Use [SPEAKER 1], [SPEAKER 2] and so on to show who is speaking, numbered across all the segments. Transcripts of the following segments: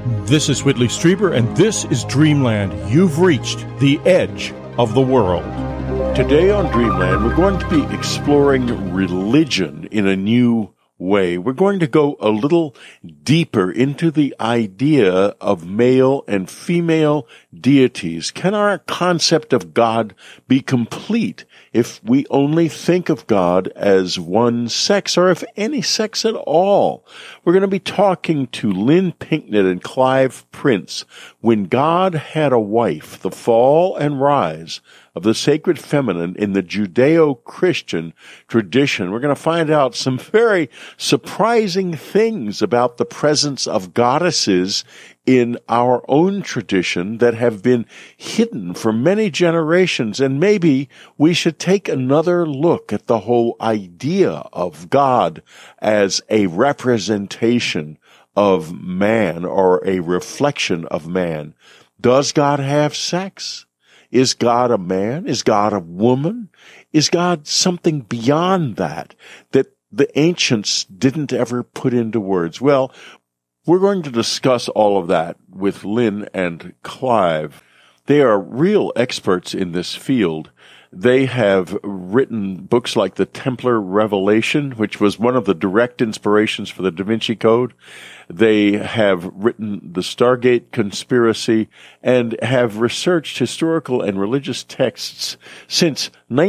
[SPEAKER 1] This is Whitley Strieber, and this is Dreamland. You've reached the edge of the world. Today on Dreamland, we're going to be exploring religion in a new way. We're going to go a little deeper into the idea of male and female deities. Can our concept of God be complete if we only think of God as one sex, or if any sex at all? We're going to be talking to Lynn Pinknett and Clive Prince, When God Had a Wife, The Fall and Rise of the Sacred Feminine in the Judeo-Christian Tradition. We're going to find out some very surprising things about the presence of goddesses in our own tradition that have been hidden for many generations. And maybe we should take another look at the whole idea of God as a representation of man, or a reflection of man. Does God have sex? Is God a man? Is God a woman? Is God something beyond that the ancients didn't ever put into words? Well, we're going to discuss all of that with Lynn and Clive. They are real experts in this field. They have written books like The Templar Revelation, which was one of the direct inspirations for the Da Vinci Code. They have written The Stargate Conspiracy and have researched historical and religious texts since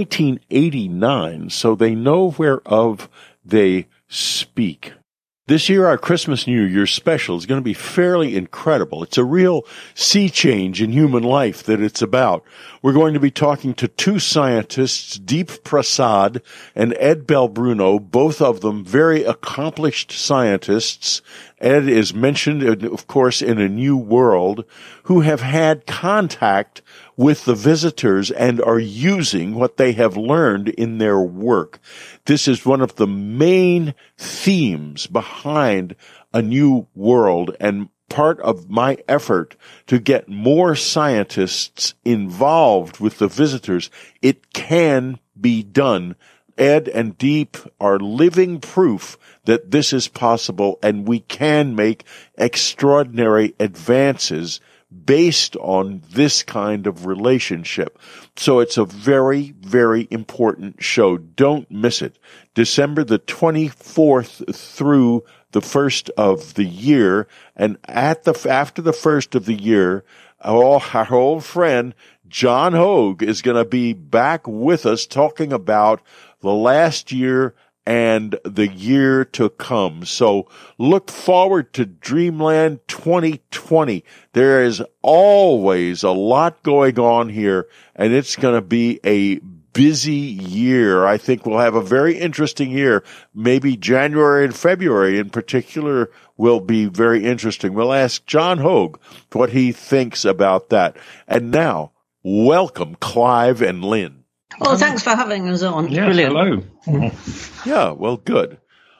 [SPEAKER 1] 1989, so they know whereof they speak. This year, our Christmas New Year special is going to be fairly incredible. It's a real sea change in human life that it's about. We're going to be talking to two scientists, Deep Prasad and Ed Belbruno, both of them very accomplished scientists. Ed is mentioned, of course, in A New World, who have had contact with the visitors and are using what they have learned in their work. This is one of the main themes behind A New World, and part of my effort to get more scientists involved with the visitors. It can be done. Ed and Deep are living proof that this is possible, and we can make extraordinary advances based on this kind of relationship. So it's a very, very important show. Don't miss it. December the 24th through the 1st of the year. And after the 1st of the year, our old friend John Hogue is going to be back with us talking about the last year and the year to come. So look forward to Dreamland 2020. There is always a lot going on here, and it's going to be a busy year. I think we'll have a very interesting year. Maybe January and February in particular will be very interesting. We'll ask John Hogue what he thinks about that. And now, welcome Clive and Lynn.
[SPEAKER 2] Well, thanks for having us on.
[SPEAKER 3] Yeah,
[SPEAKER 2] brilliant.
[SPEAKER 3] Hello.
[SPEAKER 1] Yeah, well, good.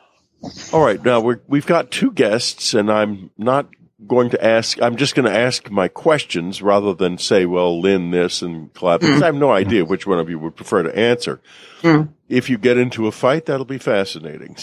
[SPEAKER 1] All right, now we've got two guests, and I'm just going to ask my questions rather than say, well, Lynn, this and Clive, because I have no idea which one of you would prefer to answer. If you get into a fight, that'll be fascinating.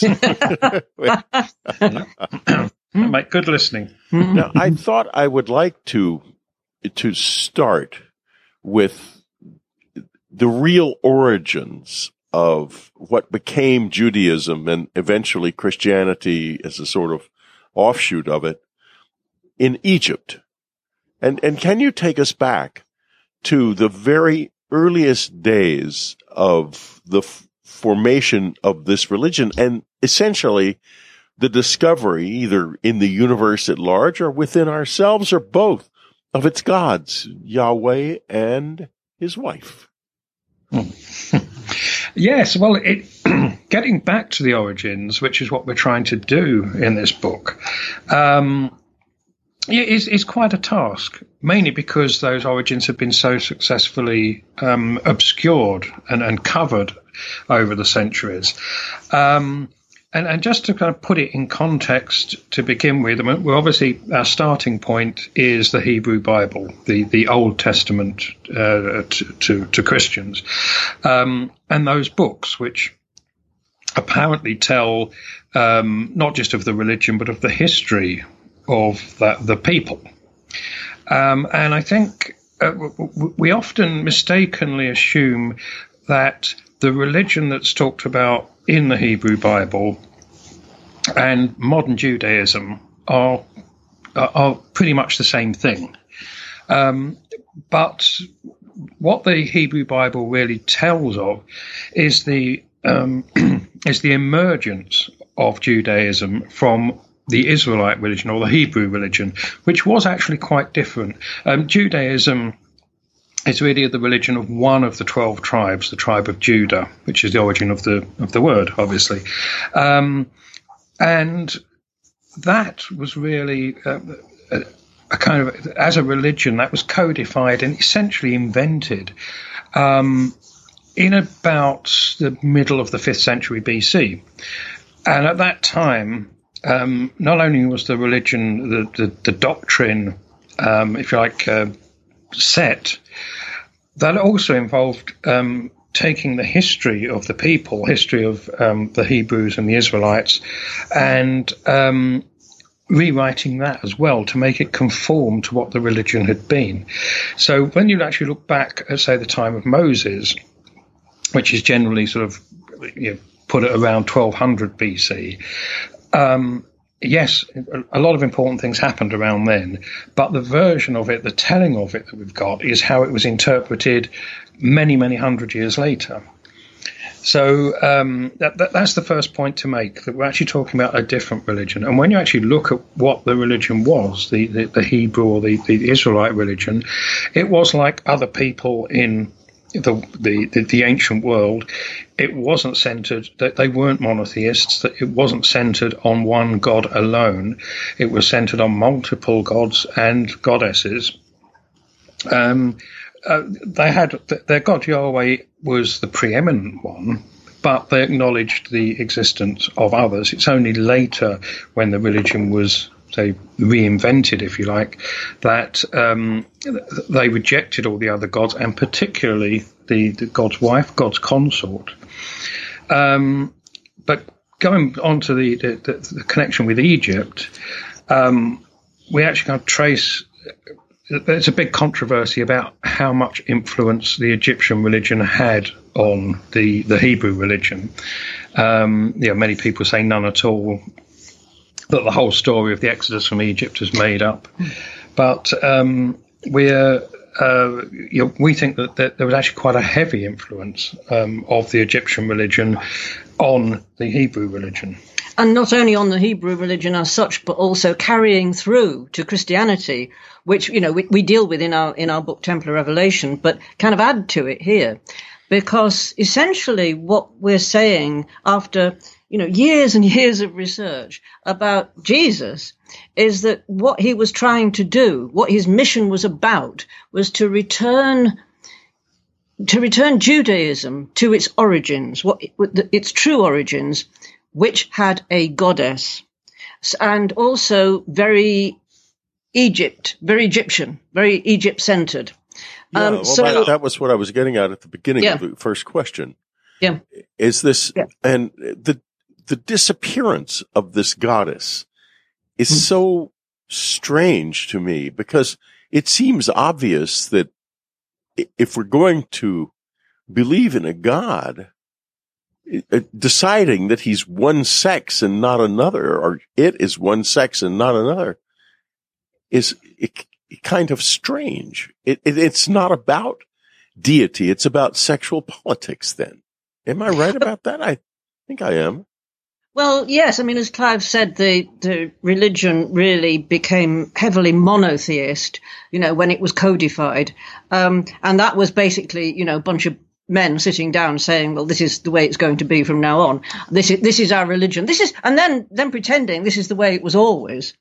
[SPEAKER 3] Make good listening.
[SPEAKER 1] Now, I thought I would like to start with the real origins of what became Judaism and eventually Christianity as a sort of offshoot of it in Egypt. And can you take us back to the very earliest days of the formation of this religion and essentially the discovery, either in the universe at large or within ourselves or both, of its gods, Yahweh and his wife?
[SPEAKER 3] Yes, well, getting back to the origins, which is what we're trying to do in this book, is quite a task, mainly because those origins have been so successfully obscured and covered over the centuries. And just to kind of put it in context to begin with, I mean, we're obviously our starting point is the Hebrew Bible, the Old Testament to Christians, and those books which apparently tell not just of the religion but of the history of the people. And I think we often mistakenly assume that the religion that's talked about in the Hebrew Bible and modern Judaism are pretty much the same thing. But what the Hebrew Bible really tells of is the emergence of Judaism from the Israelite religion or the Hebrew religion, which was actually quite different. Judaism is really the religion of one of the 12 tribes, the tribe of Judah, which is the origin of the word, obviously. And that was really a kind of, as a religion, that was codified and essentially invented in about the middle of the 5th century BC. And at that time, not only was the religion, the doctrine, if you like, set, that also involved taking the history of the people, history of the Hebrews and the Israelites, and rewriting that as well to make it conform to what the religion had been. So when you actually look back at, say, the time of Moses, which is generally sort of put at around 1200 BC, yes, a lot of important things happened around then, but the version of it, the telling of it that we've got is how it was interpreted many, many hundred years later. So that's the first point to make, that we're actually talking about a different religion. And when you actually look at what the religion was, the Hebrew or the Israelite religion, it was like other people in the ancient world. It wasn't centered, that they weren't monotheists, that it wasn't centered on one god alone. It was centered on multiple gods and goddesses. They had their god Yahweh was the preeminent one, but they acknowledged the existence of others. It's only later, when the religion was, say, reinvented, if you like, that they rejected all the other gods, and particularly the god's wife, God's consort. But going on to the connection with Egypt, we actually can trace. There's a big controversy about how much influence the Egyptian religion had on the Hebrew religion. Many people say none at all, that the whole story of the Exodus from Egypt is made up. But we think that there was actually quite a heavy influence of the Egyptian religion on the Hebrew religion.
[SPEAKER 2] And not only on the Hebrew religion as such, but also carrying through to Christianity, which, we deal with in our book, Temple of Revelation, but kind of add to it here. Because essentially what we're saying after, years and years of research about Jesus is that what he was trying to do, what his mission was about, was to return Judaism to its origins, its true origins, which had a goddess, and also very Egyptian, very Egypt-centered.
[SPEAKER 1] That was what I was getting at the beginning of the first question.
[SPEAKER 2] Yeah.
[SPEAKER 1] Is this, and the disappearance of this goddess is so strange to me, because it seems obvious that if we're going to believe in a God, deciding that he's one sex and not another, or it is one sex and not another, is kind of strange. It's not about deity. It's about sexual politics then. Am I right about that? I think I am.
[SPEAKER 2] Well, yes. I mean, as Clive said, the religion really became heavily monotheist, when it was codified. And that was basically, a bunch of men sitting down saying, well, this is the way it's going to be from now on. This is our religion. And then pretending this is the way it was always,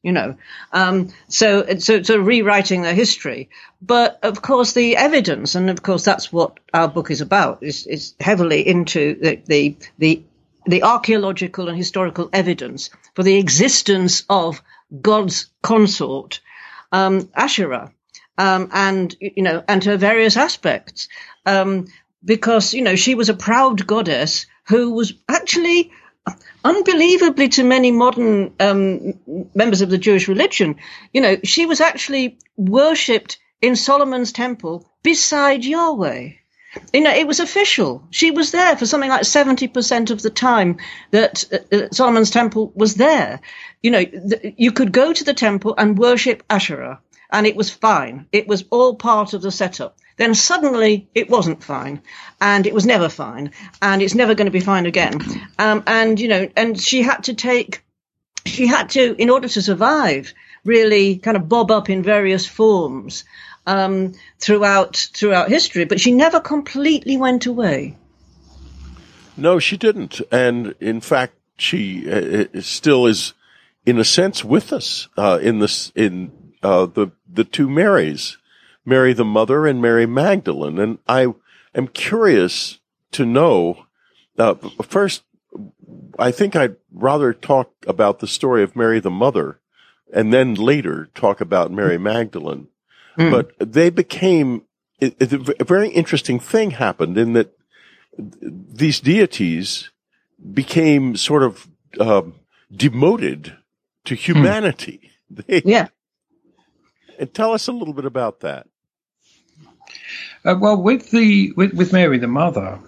[SPEAKER 2] So rewriting their history. But of course, the evidence, and of course, that's what our book is about, is heavily into the archaeological and historical evidence for the existence of God's consort, Asherah, and her various aspects. Because, she was a proud goddess who was actually unbelievably to many modern members of the Jewish religion, she was actually worshipped in Solomon's temple beside Yahweh. It was official. She was there for something like 70% of the time that Solomon's temple was there. You could go to the temple and worship Asherah, and it was fine. It was all part of the setup. Then suddenly it wasn't fine, and it was never fine, and it's never going to be fine again. And she had to, in order to survive, really kind of bob up in various forms throughout history, but she never completely went away.
[SPEAKER 1] No, she didn't, and in fact, she still is, in a sense, with us in the two Marys, Mary the Mother and Mary Magdalene. And I am curious to know, first, I think I'd rather talk about the story of Mary the Mother and then later talk about Mary Magdalene. But they became, a very interesting thing happened in that these deities became sort of demoted to humanity.
[SPEAKER 2] Yeah.
[SPEAKER 1] And tell us a little bit about that.
[SPEAKER 3] Well, with Mary the Mother,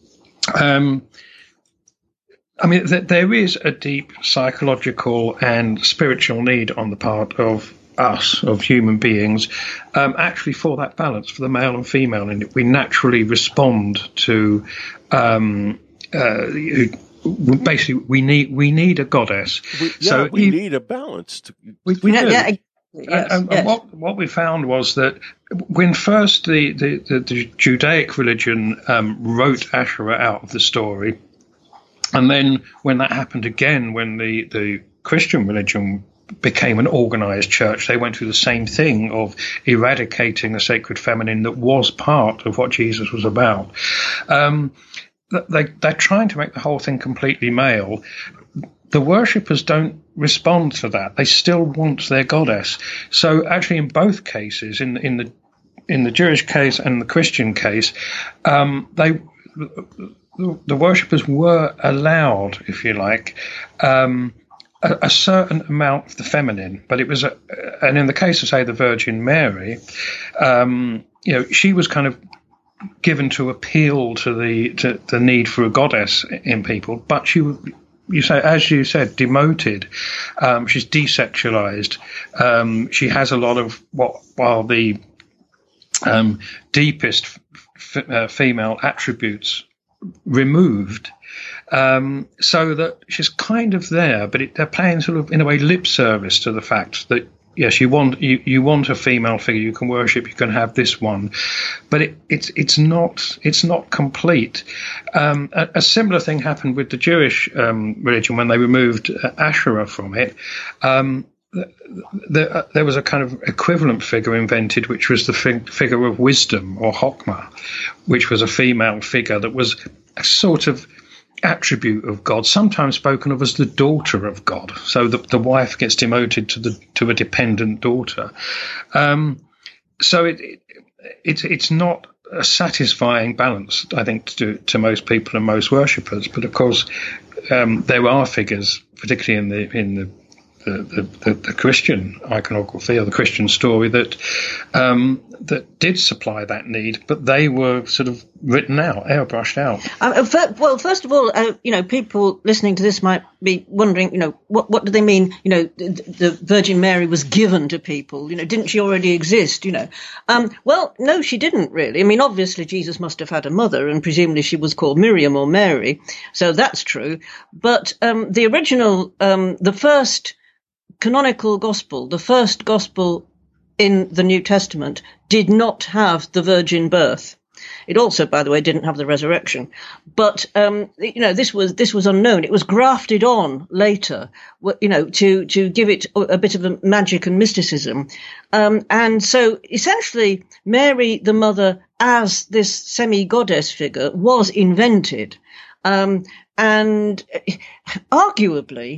[SPEAKER 3] there is a deep psychological and spiritual need on the part of us, of human beings, actually for that balance, for the male and female. And we naturally respond to, basically, we need a goddess.
[SPEAKER 1] We need a balance.
[SPEAKER 3] We do.
[SPEAKER 2] Yeah.
[SPEAKER 3] And what we found was that when first the Judaic religion wrote Asherah out of the story, and then when that happened again, when the Christian religion became an organized church, they went through the same thing of eradicating the sacred feminine that was part of what Jesus was about. They're trying to make the whole thing completely male. The worshippers don't respond to that. They still want their goddess. So actually, in both cases, in the Jewish case and the Christian case, the worshippers were allowed, if you like, a certain amount of the feminine, but it was, and in the case of, say, the Virgin Mary, she was kind of given to appeal to the need for a goddess in people, but as you said, demoted. She's desexualized. She has a lot of while the deepest female attributes removed, so that she's kind of there, but they're paying sort of, in a way, lip service to the fact that, yes, you want a female figure you can worship, you can have this one, but it's not complete. A similar thing happened with the Jewish religion when they removed Asherah from it. There was a kind of equivalent figure invented, which was the figure of wisdom, or Chokmah, which was a female figure that was a sort of attribute of God, sometimes spoken of as the daughter of God. So the wife gets demoted to a dependent daughter. So it's not a satisfying balance, I think, to most people and most worshippers. But of course, there are figures, particularly in the Christian iconography or the Christian story, that did supply that need, but they were sort of written out, airbrushed out.
[SPEAKER 2] Well, first of all, people listening to this might be wondering, what do they mean? The Virgin Mary was given to people. Didn't she already exist? Well, no, she didn't really. I mean, obviously Jesus must have had a mother, and presumably she was called Miriam or Mary, so that's true. But the original, the first canonical gospel, the first gospel in the New Testament, did not have the virgin birth. It also, by the way, didn't have the resurrection. But, this was unknown. It was grafted on later, to give it a bit of a magic and mysticism. And so essentially Mary, the mother, as this semi-goddess figure, was invented. And arguably,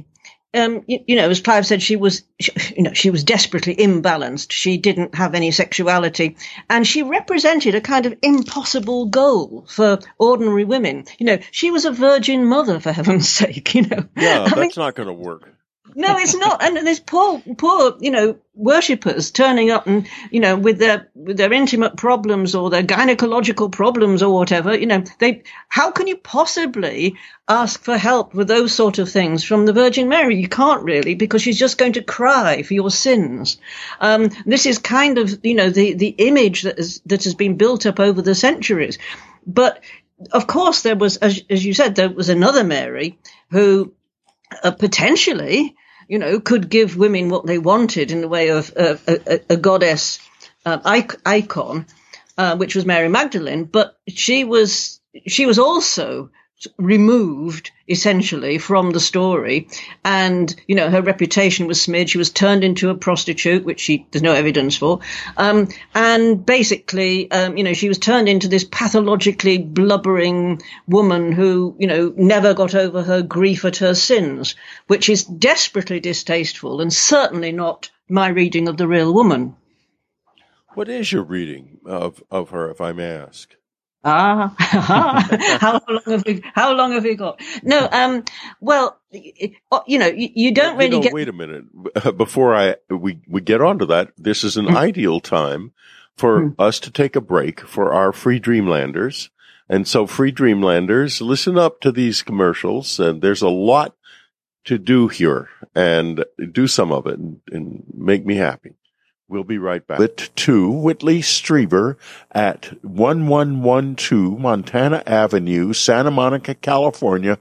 [SPEAKER 2] as Clive said, she was desperately imbalanced. She didn't have any sexuality, and she represented a kind of impossible goal for ordinary women. She was a virgin mother, for heaven's sake.
[SPEAKER 1] Yeah, that's not going to work.
[SPEAKER 2] No, it's not. And there's poor, worshippers turning up and, with their intimate problems or their gynecological problems or whatever, how can you possibly ask for help with those sort of things from the Virgin Mary? You can't really, because she's just going to cry for your sins. This is kind of, the image that has been built up over the centuries. But of course there was, as you said, there was another Mary who potentially, could give women what they wanted in the way of a goddess icon, which was Mary Magdalene. But she was also removed essentially from the story, and her reputation was smeared. She was turned into a prostitute, which there's no evidence for, and basically she was turned into this pathologically blubbering woman who never got over her grief at her sins, which is desperately distasteful and certainly not my reading of the real woman.
[SPEAKER 1] What is your reading of her, if I may ask?
[SPEAKER 2] How long have we got? No, well, you don't really get.
[SPEAKER 1] Wait a minute. Before we get onto that, this is an ideal time for us to take a break for our free Dreamlanders. And so, free Dreamlanders, listen up to these commercials. And there's a lot to do here, and do some of it and make me happy. We'll be right back. To Whitley Strieber at 1112 Montana Avenue, Santa Monica, California,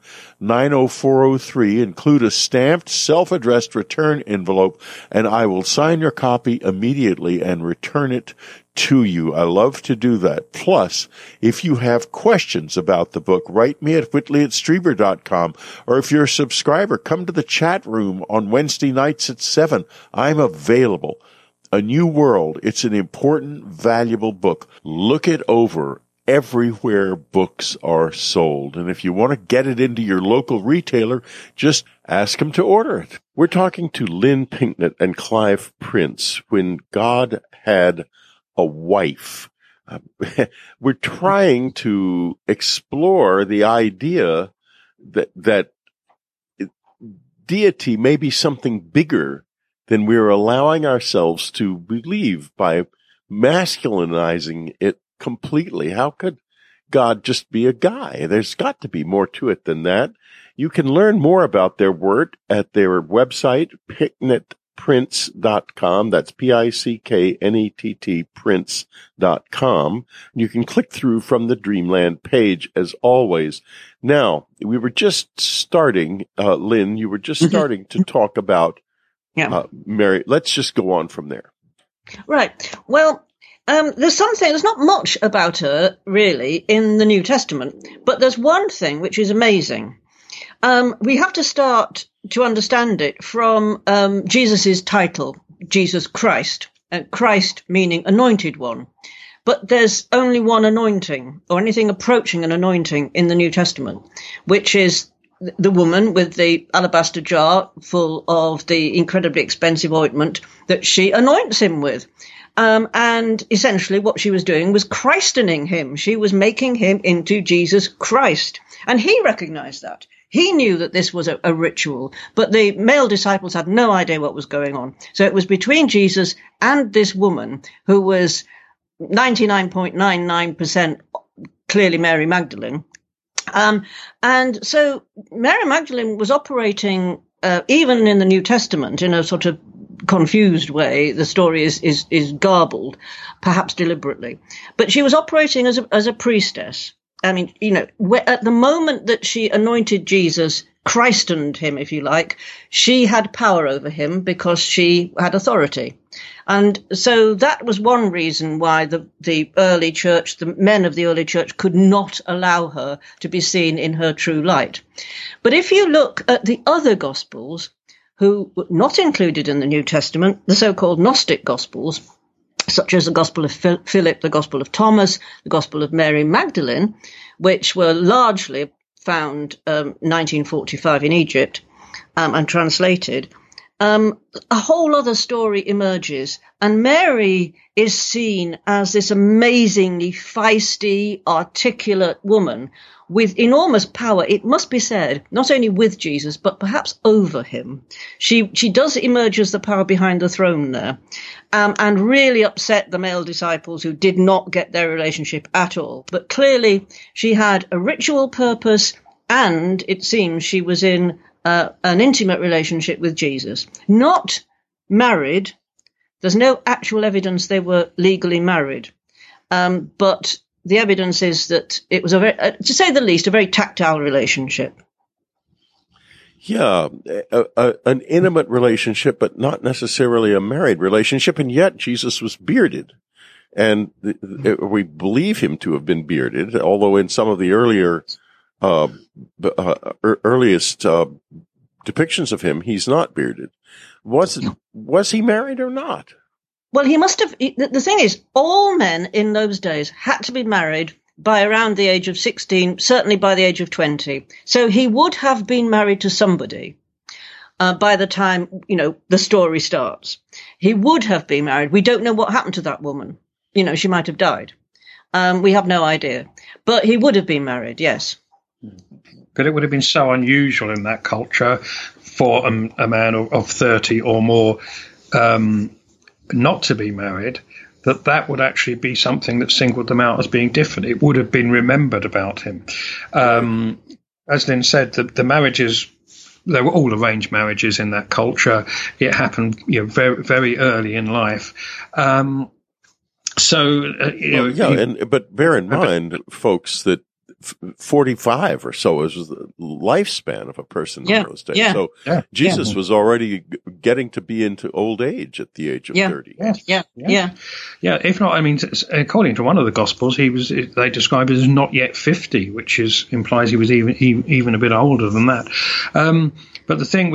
[SPEAKER 1] 90403. Include a stamped, self-addressed return envelope, and I will sign your copy immediately and return it to you. I love to do that. Plus, if you have questions about the book, write me at whitley@strieber.com, or if you're a subscriber, come to the chat room on Wednesday nights at 7. I'm available. A New World. It's an important, valuable book. Look it over everywhere books are sold. And if you want to get it into your local retailer, just ask them to order it. We're talking to Lynn Pinknett and Clive Prince, When God Had a Wife. We're trying to explore the idea that deity may be something bigger than we're allowing ourselves to believe by masculinizing it completely. How could God just be a guy? There's got to be more to it than that. You can learn more about their work at their website, picknettprince.com. That's Picknett Prince.com. You can click through from the Dreamland page, as always. Now, we were just starting, Lynn, you were just starting to talk about Mary. Let's just go on from there.
[SPEAKER 2] Right. Well, there's not much about her really in the New Testament, but there's one thing which is amazing. We have to start to understand it from Jesus's title, Jesus Christ, and Christ meaning anointed one. But there's only one anointing, or anything approaching an anointing in the New Testament, which is the woman with the alabaster jar full of the incredibly expensive ointment that she anoints him with. And essentially what she was doing was Christening him. She was making him into Jesus Christ. And he recognized that. He knew that this was a ritual, but the male disciples had no idea what was going on. So it was between Jesus and this woman who was 99.99% clearly Mary Magdalene. And so Mary Magdalene was operating, even in the New Testament, in a sort of confused way. The story is garbled, perhaps deliberately, but she was operating as a priestess. I mean, at the moment that she anointed Jesus, christened him, if you like, she had power over him because she had authority. And so that was one reason why the early church, the men of the early church, could not allow her to be seen in her true light. But if you look at the other Gospels, who were not included in the New Testament, the so-called Gnostic Gospels, such as the Gospel of Philip, the Gospel of Thomas, the Gospel of Mary Magdalene, which were largely found 1945 in Egypt, and translated, a whole other story emerges, and Mary is seen as this amazingly feisty, articulate woman with enormous power, it must be said, not only with Jesus, but perhaps over him. She does emerge as the power behind the throne there, and really upset the male disciples who did not get their relationship at all. But clearly she had a ritual purpose, and it seems she was in an intimate relationship with Jesus. Not married. There's no actual evidence they were legally married. But the evidence is that it was, to say the least, a very tactile relationship.
[SPEAKER 1] Yeah, an intimate relationship, but not necessarily a married relationship. And yet Jesus was bearded. And we believe him to have been bearded, although in some of the earliest depictions of him, he's not bearded. Was he married or not?
[SPEAKER 2] Well, he must have. The thing is, all men in those days had to be married by around the age of 16, certainly by the age of 20. So he would have been married to somebody by the time, the story starts. He would have been married. We don't know what happened to that woman. She might have died. We have no idea. But he would have been married, yes.
[SPEAKER 3] But it would have been so unusual in that culture for a man of 30 or more not to be married, that would actually be something that singled them out as being different. It would have been remembered about him. As Lynn said, the marriages, they were all arranged marriages in that culture. It happened very, very early in life. But
[SPEAKER 1] bear in mind, folks, that 45 or so is the lifespan of a person in those days. So Jesus was already getting to be into old age at the age of 30.
[SPEAKER 2] Yeah.
[SPEAKER 3] If not, according to one of the Gospels, they describe it as not yet 50, which implies he was even a bit older than that. But the thing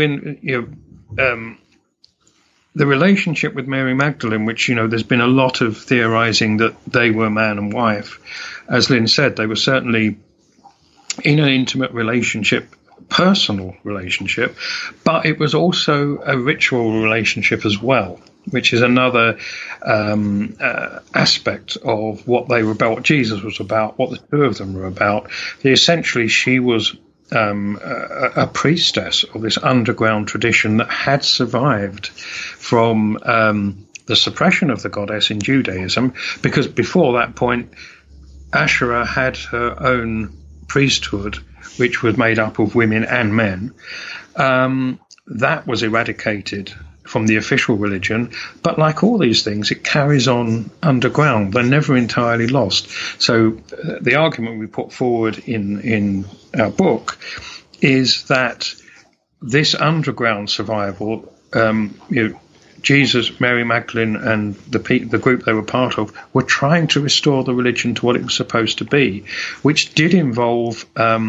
[SPEAKER 3] the relationship with Mary Magdalene, which, there's been a lot of theorizing that they were man and wife. As Lynn said, they were certainly in an intimate relationship, personal relationship, but it was also a ritual relationship as well, which is another aspect of what they were about, what Jesus was about, what the two of them were about. Essentially, she was a priestess of this underground tradition that had survived from the suppression of the goddess in Judaism, because before that point, Asherah had her own priesthood, which was made up of women and men. That was eradicated from the official religion, but like all these things, it carries on underground. They're never entirely lost. So the argument we put forward in our book is that this underground survival, Jesus, Mary Magdalene, and the group they were part of were trying to restore the religion to what it was supposed to be, which did involve,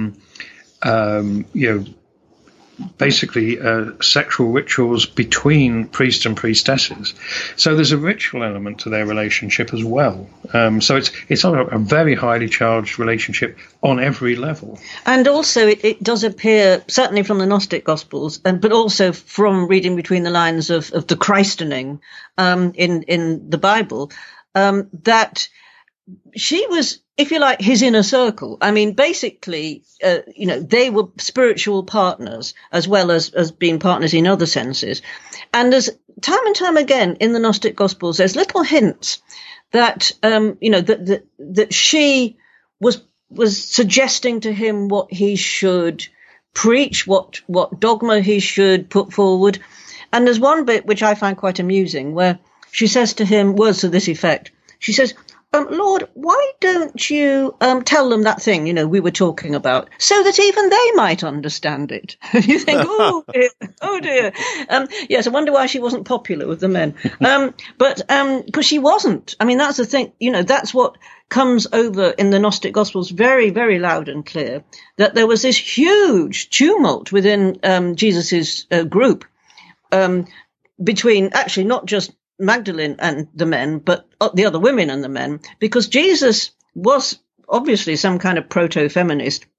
[SPEAKER 3] basically sexual rituals between priests and priestesses. So there's a ritual element to their relationship as well. So it's a very highly charged relationship on every level.
[SPEAKER 2] And also it does appear, certainly from the Gnostic Gospels, but also from reading between the lines of the Christening in the Bible, that she was, if you like, his inner circle. Basically, they were spiritual partners as well as being partners in other senses. And there's time and time again in the Gnostic Gospels, there's little hints that, that she was suggesting to him what he should preach, what dogma he should put forward. And there's one bit which I find quite amusing where she says to him words to this effect. She says, Lord, why don't you tell them that thing, we were talking about, so that even they might understand it? You think, oh dear. Yes, I wonder why she wasn't popular with the men. But because she wasn't. That's the thing, that's what comes over in the Gnostic Gospels very, very loud and clear, that there was this huge tumult within Jesus's group between actually not just Magdalene and the men, but the other women and the men, because Jesus was obviously some kind of proto-feminist,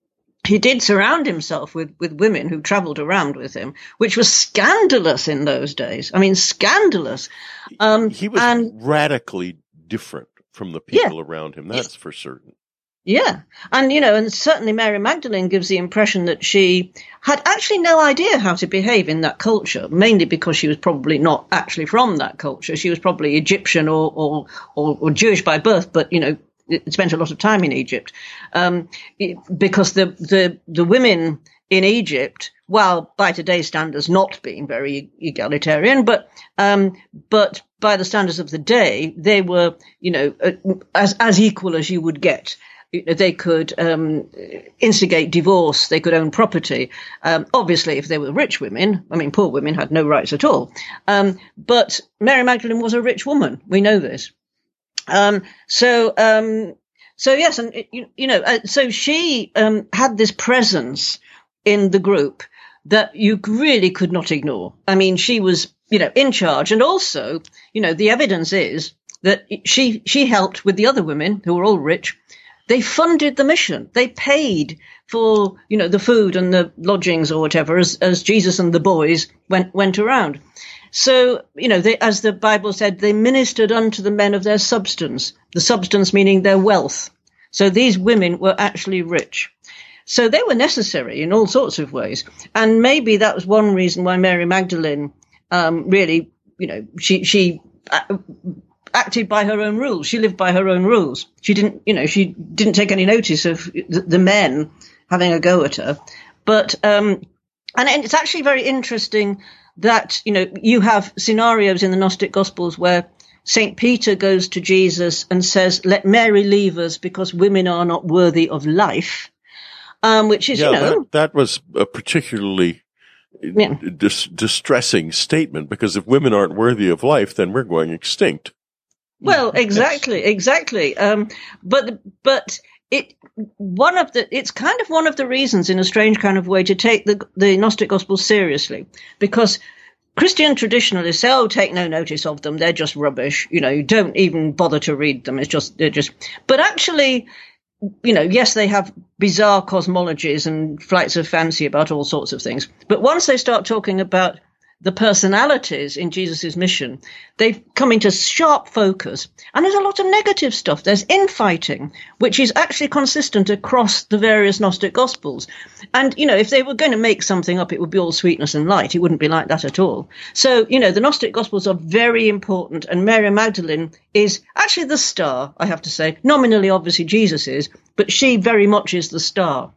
[SPEAKER 2] he did surround himself with women who travelled around with him, which was scandalous in those days. I mean, scandalous.
[SPEAKER 1] He was radically different from the people around him. That's for certain.
[SPEAKER 2] Yeah. And, and certainly Mary Magdalene gives the impression that she had actually no idea how to behave in that culture, mainly because she was probably not actually from that culture. She was probably Egyptian or Jewish by birth, but, spent a lot of time in Egypt, because the women in Egypt, while by today's standards not being very egalitarian, but by the standards of the day, they were, as equal as you would get. They could instigate divorce. They could own property. Obviously, if they were rich women, poor women had no rights at all. But Mary Magdalene was a rich woman. We know this. So yes, and so she had this presence in the group that you really could not ignore. She was, in charge, and also, the evidence is that she helped with the other women who were all rich. They funded the mission. They paid for, the food and the lodgings or whatever as Jesus and the boys went around. So, as the Bible said, they ministered unto the men of their substance, the substance meaning their wealth. So these women were actually rich. So they were necessary in all sorts of ways. And maybe that was one reason why Mary Magdalene really, she acted by her own rules. She lived by her own rules. She didn't take any notice of the men having a go at her. But and it's actually very interesting that, you have scenarios in the Gnostic Gospels where St. Peter goes to Jesus and says, let Mary leave us because women are not worthy of life, which is,
[SPEAKER 1] that was a particularly distressing statement, because if women aren't worthy of life, then we're going extinct.
[SPEAKER 2] Well, exactly. But it's kind of one of the reasons, in a strange kind of way, to take the Gnostic Gospels seriously, because Christian traditionalists say, "Oh, take no notice of them; they're just rubbish. You don't even bother to read them. They're just." But actually, yes, they have bizarre cosmologies and flights of fancy about all sorts of things. But once they start talking about the personalities in Jesus' mission, they come into sharp focus. And there's a lot of negative stuff. There's infighting, which is actually consistent across the various Gnostic Gospels. And, if they were going to make something up, it would be all sweetness and light. It wouldn't be like that at all. So, the Gnostic Gospels are very important. And Mary Magdalene is actually the star, I have to say. Nominally, obviously, Jesus is, but she very much is the star.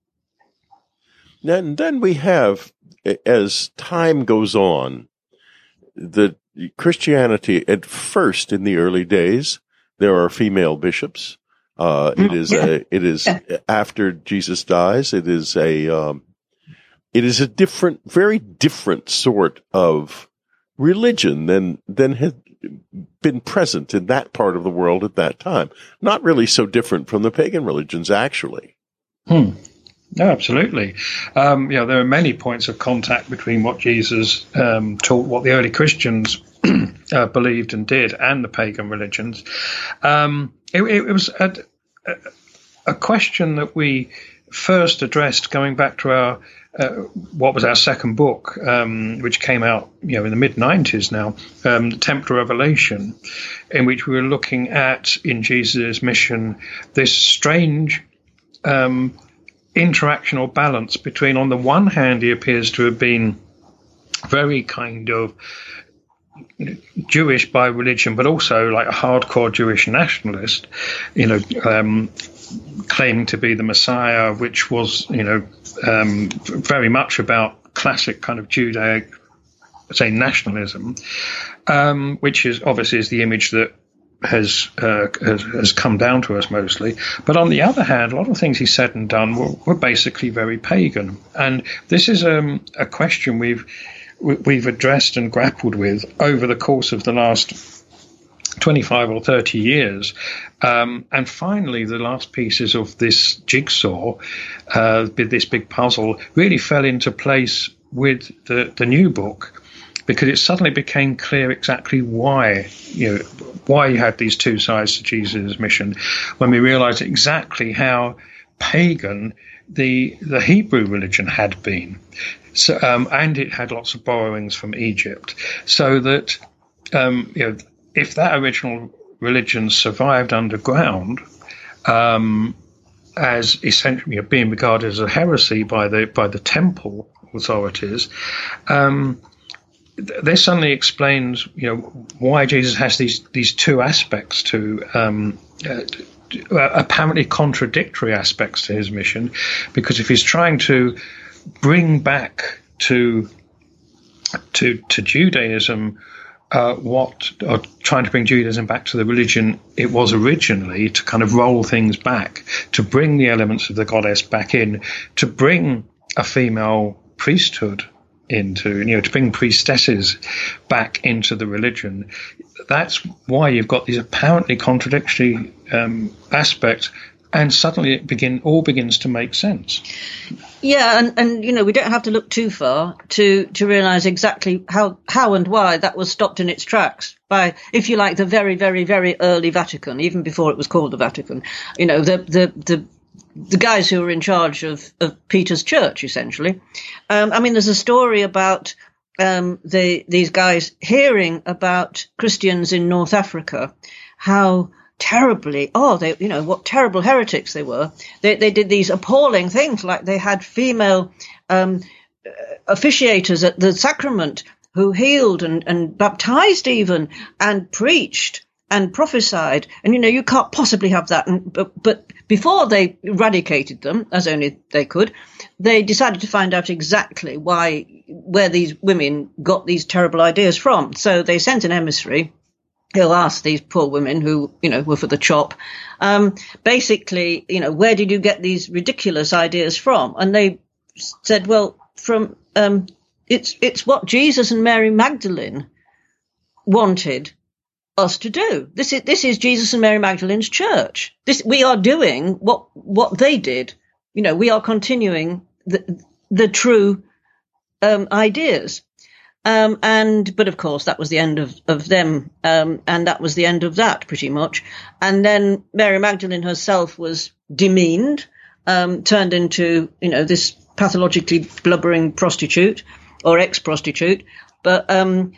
[SPEAKER 1] And then we have, as time goes on, the Christianity at first in the early days, there are female bishops. It is after Jesus dies. It is a different, very different sort of religion than had been present in that part of the world at that time. Not really so different from the pagan religions, actually.
[SPEAKER 3] No, absolutely. There are many points of contact between what Jesus taught, what the early Christians believed and did, and the pagan religions. It was a question that we first addressed going back to our what was our second book, which came out in the mid-90s now, the Templar Revelation, in which we were looking at, in Jesus' mission, this strange interaction or balance between, on the one hand, he appears to have been very kind of Jewish by religion, but also like a hardcore Jewish nationalist, claiming to be the Messiah, which was, very much about classic kind of Judaic, say, nationalism, which is obviously is the image that has come down to us mostly. But on the other hand, a lot of things he said and done were basically very pagan. And this is a question we've addressed and grappled with over the course of the last 25 or 30 years. And finally, the last pieces of this jigsaw, this big puzzle, really fell into place with the new book, because it suddenly became clear exactly why you had these two sides to Jesus' mission, when we realized exactly how pagan the Hebrew religion had been. So, and it had lots of borrowings from Egypt, so that if that original religion survived underground, as essentially being regarded as a heresy by the temple authorities, this suddenly explains why Jesus has these two aspects to apparently contradictory aspects to his mission, because if he's trying to bring back to Judaism or trying to bring Judaism back to the religion it was originally, to kind of roll things back, to bring the elements of the goddess back in, to bring a female priesthood into, to bring priestesses back into the religion. That's why you've got these apparently contradictory aspects, and suddenly it all begins to make sense.
[SPEAKER 2] Yeah, and we don't have to look too far to realise exactly how and why that was stopped in its tracks by, if you like, the very, very, very early Vatican, even before it was called the Vatican. The guys who were in charge of Peter's church, essentially. There's a story about these guys hearing about Christians in North Africa, how terribly, what terrible heretics they were. They did these appalling things, like they had female officiators at the sacrament who healed and baptized even, and preached and prophesied. And, you can't possibly have that. But before they eradicated them, as only they could, they decided to find out exactly where these women got these terrible ideas from. So they sent an emissary. He'll ask these poor women who, were for the chop, basically, where did you get these ridiculous ideas from? And they said, well, from, it's what Jesus and Mary Magdalene wanted us to do. This is Jesus and Mary Magdalene's church. We are doing what they did. We are continuing the true, ideas. But of course that was the end of them. And that was the end of that pretty much. And then Mary Magdalene herself was demeaned, turned into, this pathologically blubbering prostitute or ex-prostitute, but, and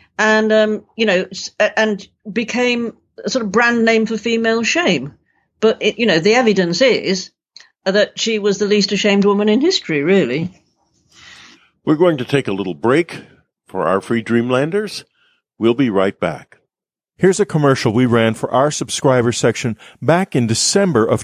[SPEAKER 2] became a sort of brand name for female shame. But the evidence is that she was the least ashamed woman in history, really.
[SPEAKER 1] We're going to take a little break. For our free Dreamlanders, we'll be right back. Here's a commercial we ran for our subscriber section back in December of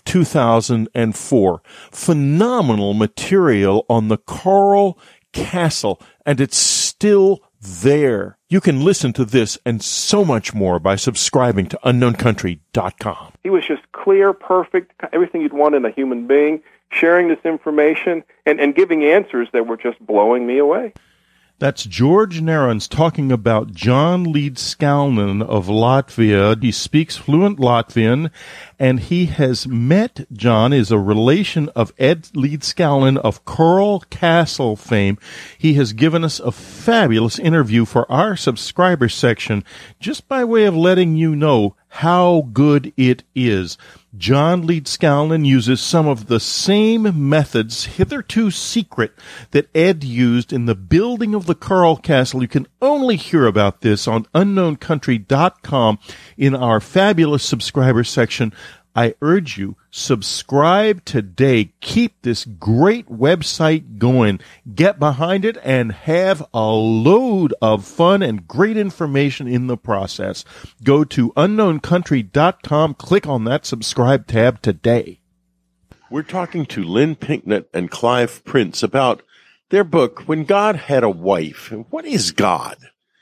[SPEAKER 1] 2004. Phenomenal material on the Coral Castle, and it's still there. You can listen to this and so much more by subscribing to UnknownCountry.com.
[SPEAKER 4] He was just clear, perfect, everything you'd want in a human being, sharing this information and giving answers that were just blowing me away.
[SPEAKER 1] That's George Narons talking about John Leedskalnin of Latvia. He speaks fluent Latvian, and he has met John, is a relation of Ed Leedskalnin of Coral Castle fame. He has given us a fabulous interview for our subscriber section, just by way of letting you know how good it is. John Leedskalnin uses some of the same methods, hitherto secret, that Ed used in the building of the Coral Castle. You can only hear about this on UnknownCountry.com in our fabulous subscriber section. I urge you, subscribe today. Keep this great website going. Get behind it and have a load of fun and great information in the process. Go to UnknownCountry.com. Click on that subscribe tab today. We're talking to Lynn Pinknett and Clive Prince about their book, When God Had a Wife. What is God?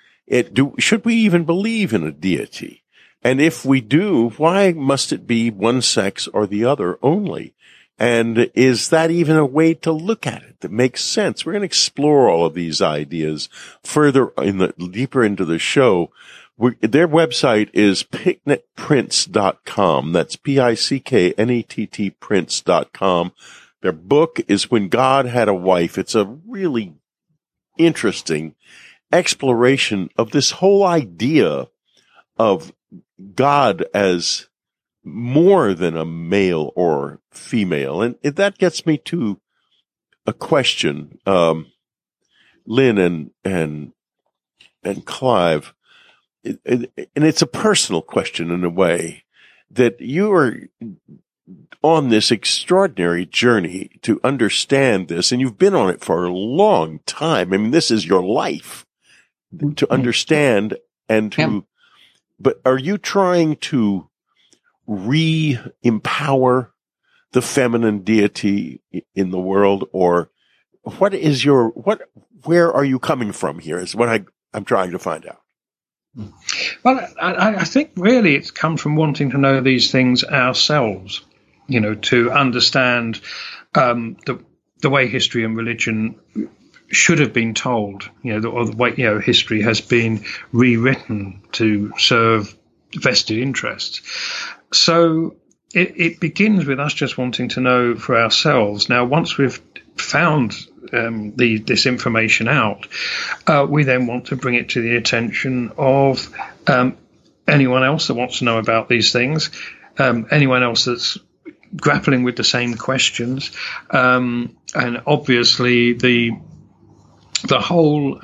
[SPEAKER 1] Should we even believe in a deity? And if we do, why must it be one sex or the other only? And is that even a way to look at it that makes sense? We're going to explore all of these ideas further deeper into the show. Their website is picknettprince.com. That's Picknett Prince.com. Their book is When God Had a Wife. It's a really interesting exploration of this whole idea of God as more than a male or female. And that gets me to a question, Lynn and Clive, and it's a personal question in a way, that you are on this extraordinary journey to understand this, and you've been on it for a long time. I mean, this is your life, to understand and to, but are you trying to re-empower the feminine deity in the world, or where are you coming from here is what I'm trying to find out.
[SPEAKER 3] Well, I think really it's come from wanting to know these things ourselves, to understand the way history and religion should have been told, or the way, history has been rewritten to serve vested interests. So it begins with us just wanting to know for ourselves. Now, once we've found this information out, we then want to bring it to the attention of anyone else that wants to know about these things, anyone else that's grappling with the same questions, and obviously the whole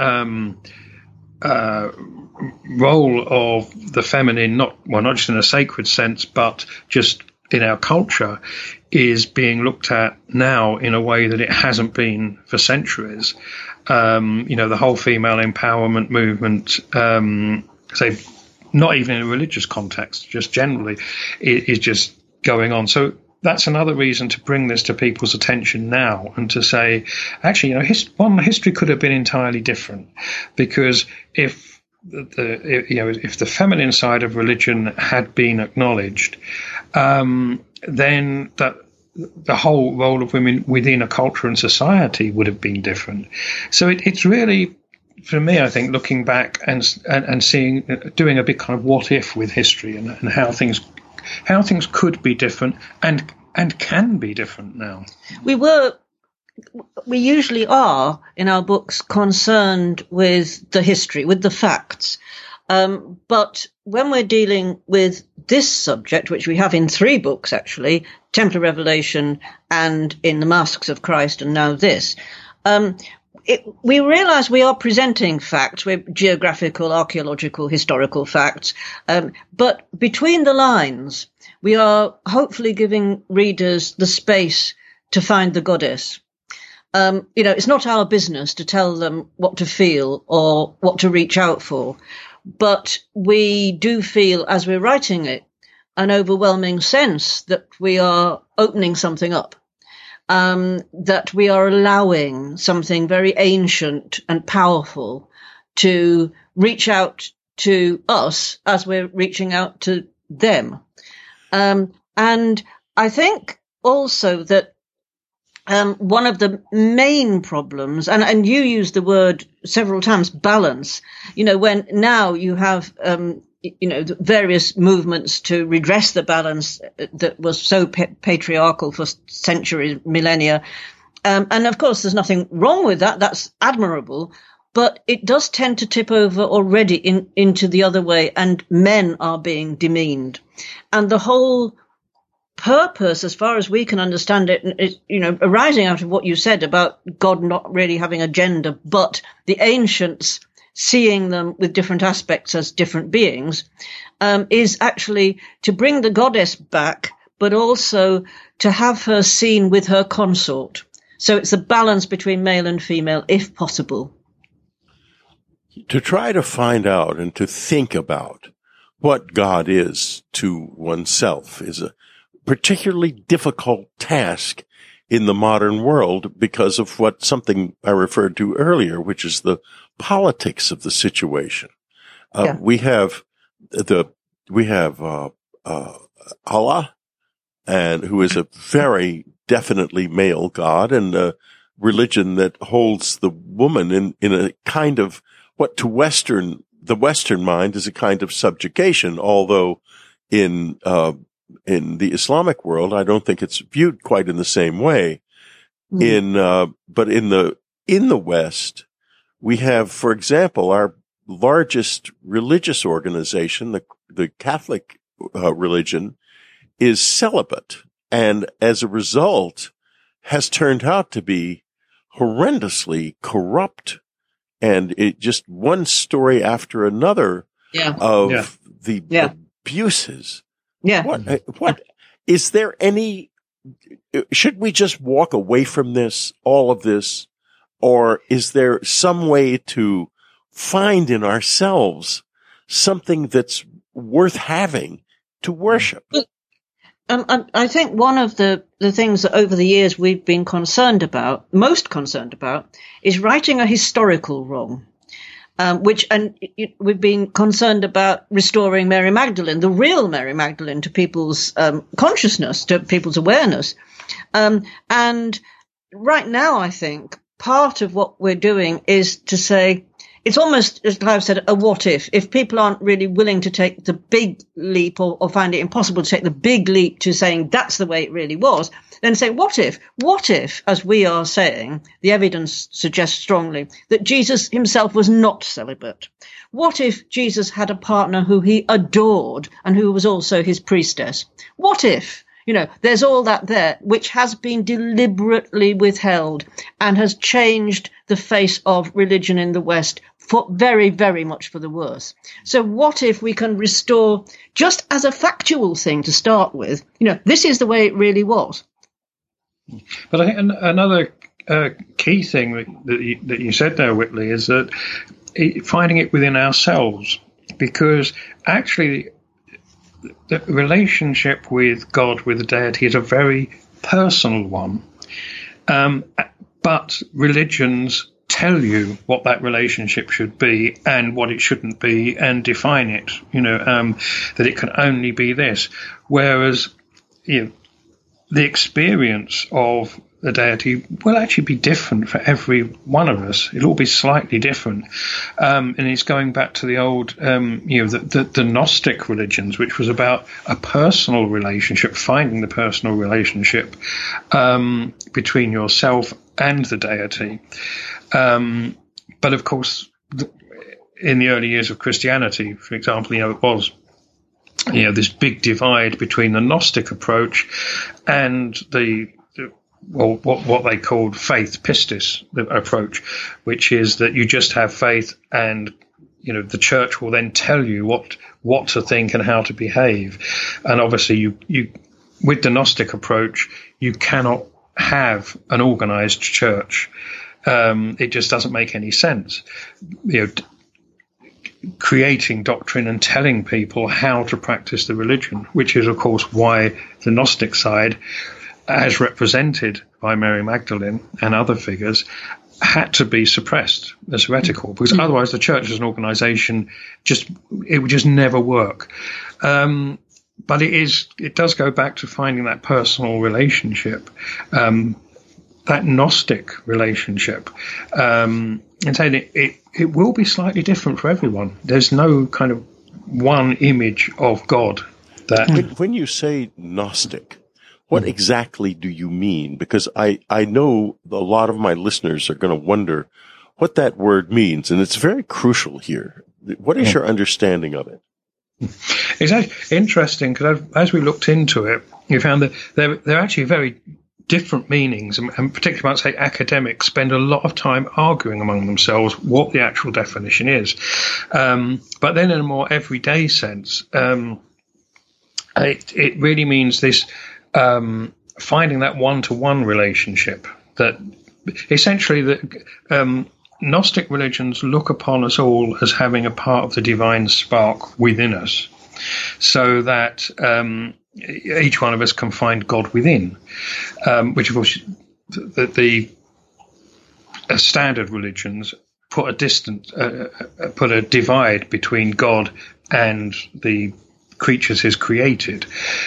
[SPEAKER 3] role of the feminine, not just in a sacred sense, but just in our culture, is being looked at now in a way that it hasn't been for centuries. The whole female empowerment movement, say, not even in a religious context, just generally, is just going on. So that's another reason to bring this to people's attention now, and to say, actually, history could have been entirely different, because if the feminine side of religion had been acknowledged, then the whole role of women within a culture and society would have been different. So it's really, for me, I think, looking back and seeing, doing a big kind of what if with history, and how things could be different and can be different now.
[SPEAKER 2] We usually are in our books concerned with the history, with the facts. But when we're dealing with this subject, which we have in 3 books, actually, Templar Revelation and in The Masks of Christ, and now this, we realize we are presenting facts. We're geographical, archaeological, historical facts. But between the lines, we are hopefully giving readers the space to find the goddess. It's not our business to tell them what to feel or what to reach out for, but we do feel, as we're writing it, an overwhelming sense that we are opening something up, that we are allowing something very ancient and powerful to reach out to us as we're reaching out to them. And I think also that one of the main problems, and you used the word several times, balance, when now you have, various movements to redress the balance that was so patriarchal for centuries, millennia. And of course, there's nothing wrong with that. That's admirable. But it does tend to tip over already into the other way, and men are being demeaned. And the whole purpose, as far as we can understand it, is, arising out of what you said about God not really having a gender, but the ancients seeing them with different aspects as different beings, is actually to bring the goddess back, but also to have her seen with her consort. So it's a balance between male and female, if possible.
[SPEAKER 1] To try to find out and to think about what God is to oneself is a particularly difficult task in the modern world because of something I referred to earlier, which is the politics of the situation. We have Allah, and who is a very definitely male god, and a religion that holds the woman in a kind of what to the Western mind is a kind of subjugation, although in the Islamic world, I don't think it's viewed quite in the same way. But in the West, we have, for example, our largest religious organization, the Catholic religion, is celibate, and as a result has turned out to be horrendously corrupt, and it just one story after another of the abuses.
[SPEAKER 2] Yeah.
[SPEAKER 1] What is there any, should we just walk away from this, all of this, or is there some way to find in ourselves something that's worth having to worship?
[SPEAKER 2] I think one of the things that over the years we've been most concerned about, is righting a historical wrong, we've been concerned about restoring Mary Magdalene, the real Mary Magdalene, to people's consciousness, to people's awareness. And right now, I think part of what we're doing is to say, it's almost, as Clive said, a what if people aren't really willing to take the big leap or find it impossible to take the big leap to saying that's the way it really was, then say, what if, as we are saying, the evidence suggests strongly that Jesus himself was not celibate? What if Jesus had a partner who he adored and who was also his priestess? What if? There's all that there, which has been deliberately withheld and has changed the face of religion in the West for very, very much for the worse. So what if we can restore, just as a factual thing to start with, this is the way it really was?
[SPEAKER 3] But I think another key thing that you said there, Whitley, is that finding it within ourselves, because actually the relationship with God, with the deity, is a very personal one. But religions tell you what that relationship should be and what it shouldn't be, and define it, that it can only be this. Whereas, the experience of the deity will actually be different for every one of us. It'll all be slightly different. And it's going back to the old, the Gnostic religions, which was about a personal relationship, finding the personal relationship between yourself and the deity. But of course, in the early years of Christianity, for example, it was this big divide between the Gnostic approach and what they called faith pistis approach, which is that you just have faith and the church will then tell you what to think and how to behave. And obviously you with the Gnostic approach, you cannot have an organized church. It just doesn't make any sense. Creating doctrine and telling people how to practice the religion, which is of course why the Gnostic side, as represented by Mary Magdalene and other figures, had to be suppressed as heretical, because otherwise the church as an organization it would just never work. But it does go back to finding that personal relationship, that Gnostic relationship, and saying it will be slightly different for everyone. There's no kind of one image of God.
[SPEAKER 1] When you say Gnostic, what exactly do you mean? Because I know a lot of my listeners are going to wonder what that word means, and it's very crucial here. What is your understanding of it?
[SPEAKER 3] It's actually interesting, because as we looked into it, we found that they're actually very different meanings, and particularly about, say, academics spend a lot of time arguing among themselves what the actual definition is. But then in a more everyday sense, it really means this finding that one-to-one relationship, that essentially that Gnostic religions look upon us all as having a part of the divine spark within us, so that each one of us can find God within, which of course the standard religions put a divide between God and the creatures He's created.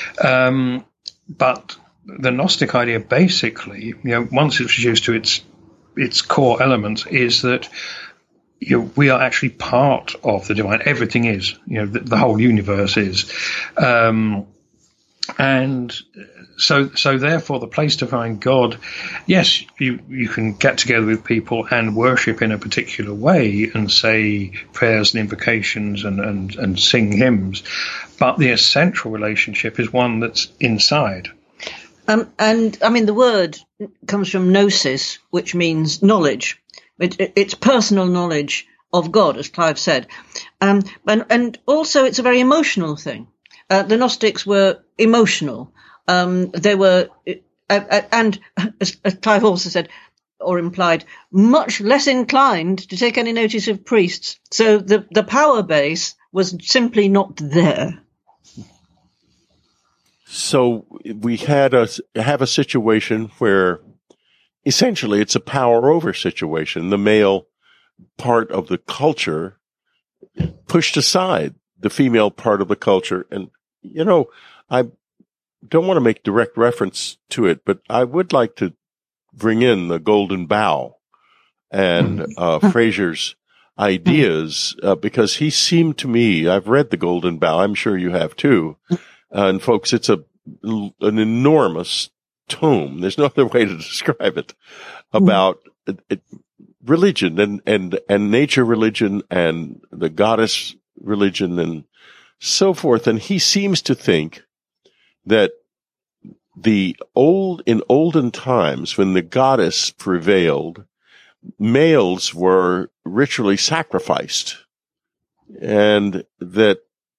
[SPEAKER 3] But the Gnostic idea, basically, once it's reduced to its core element, is that we are actually part of the divine. Everything is, the whole universe is. And so therefore, the place to find God, yes, you can get together with people and worship in a particular way and say prayers and invocations and sing hymns, but the essential relationship is one that's inside.
[SPEAKER 2] And I mean, the word comes from gnosis, which means knowledge. It's personal knowledge of God, as Clive said. And also it's a very emotional thing. The Gnostics were emotional. They were, and as Clive also said, or implied, much less inclined to take any notice of priests. So the power base was simply not there.
[SPEAKER 1] So we have a situation where essentially it's a power over situation. The male part of the culture pushed aside the female part of the culture. And, you know, I don't want to make direct reference to it, but I would like to bring in the Golden Bough and Fraser's ideas, because he seemed to me, I've read the Golden Bough, I'm sure you have too. And folks, it's an enormous tome. There's no other way to describe it, about religion and nature religion and the goddess religion and so forth. And he seems to think that in olden times, when the goddess prevailed, males were ritually sacrificed, and that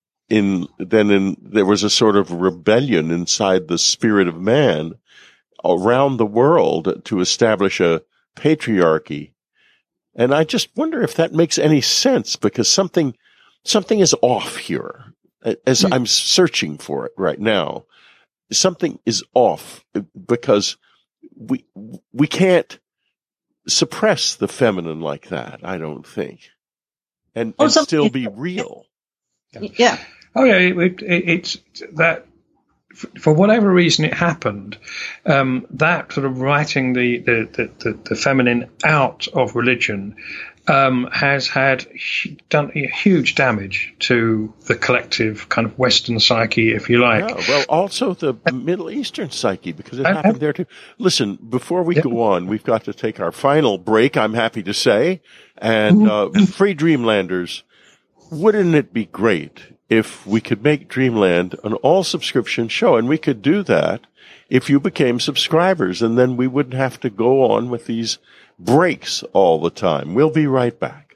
[SPEAKER 1] there was a sort of rebellion inside the spirit of man around the world to establish a patriarchy. And I just wonder if that makes any sense, because something is off here. As I'm searching for it right now, something is off, because we can't suppress the feminine like that, I don't think, and still be real.
[SPEAKER 2] Yeah.
[SPEAKER 3] Oh yeah, it's that. For whatever reason it happened, that sort of writing the feminine out of religion has done huge damage to the collective kind of Western psyche, if you like.
[SPEAKER 1] Yeah, well, also the Middle Eastern psyche, because it happened there too. Listen, before we go on, we've got to take our final break, I'm happy to say. And Free Dreamlanders, wouldn't it be great if we could make Dreamland an all-subscription show? And we could do that if you became subscribers, and then we wouldn't have to go on with these breaks all the time. We'll be right back.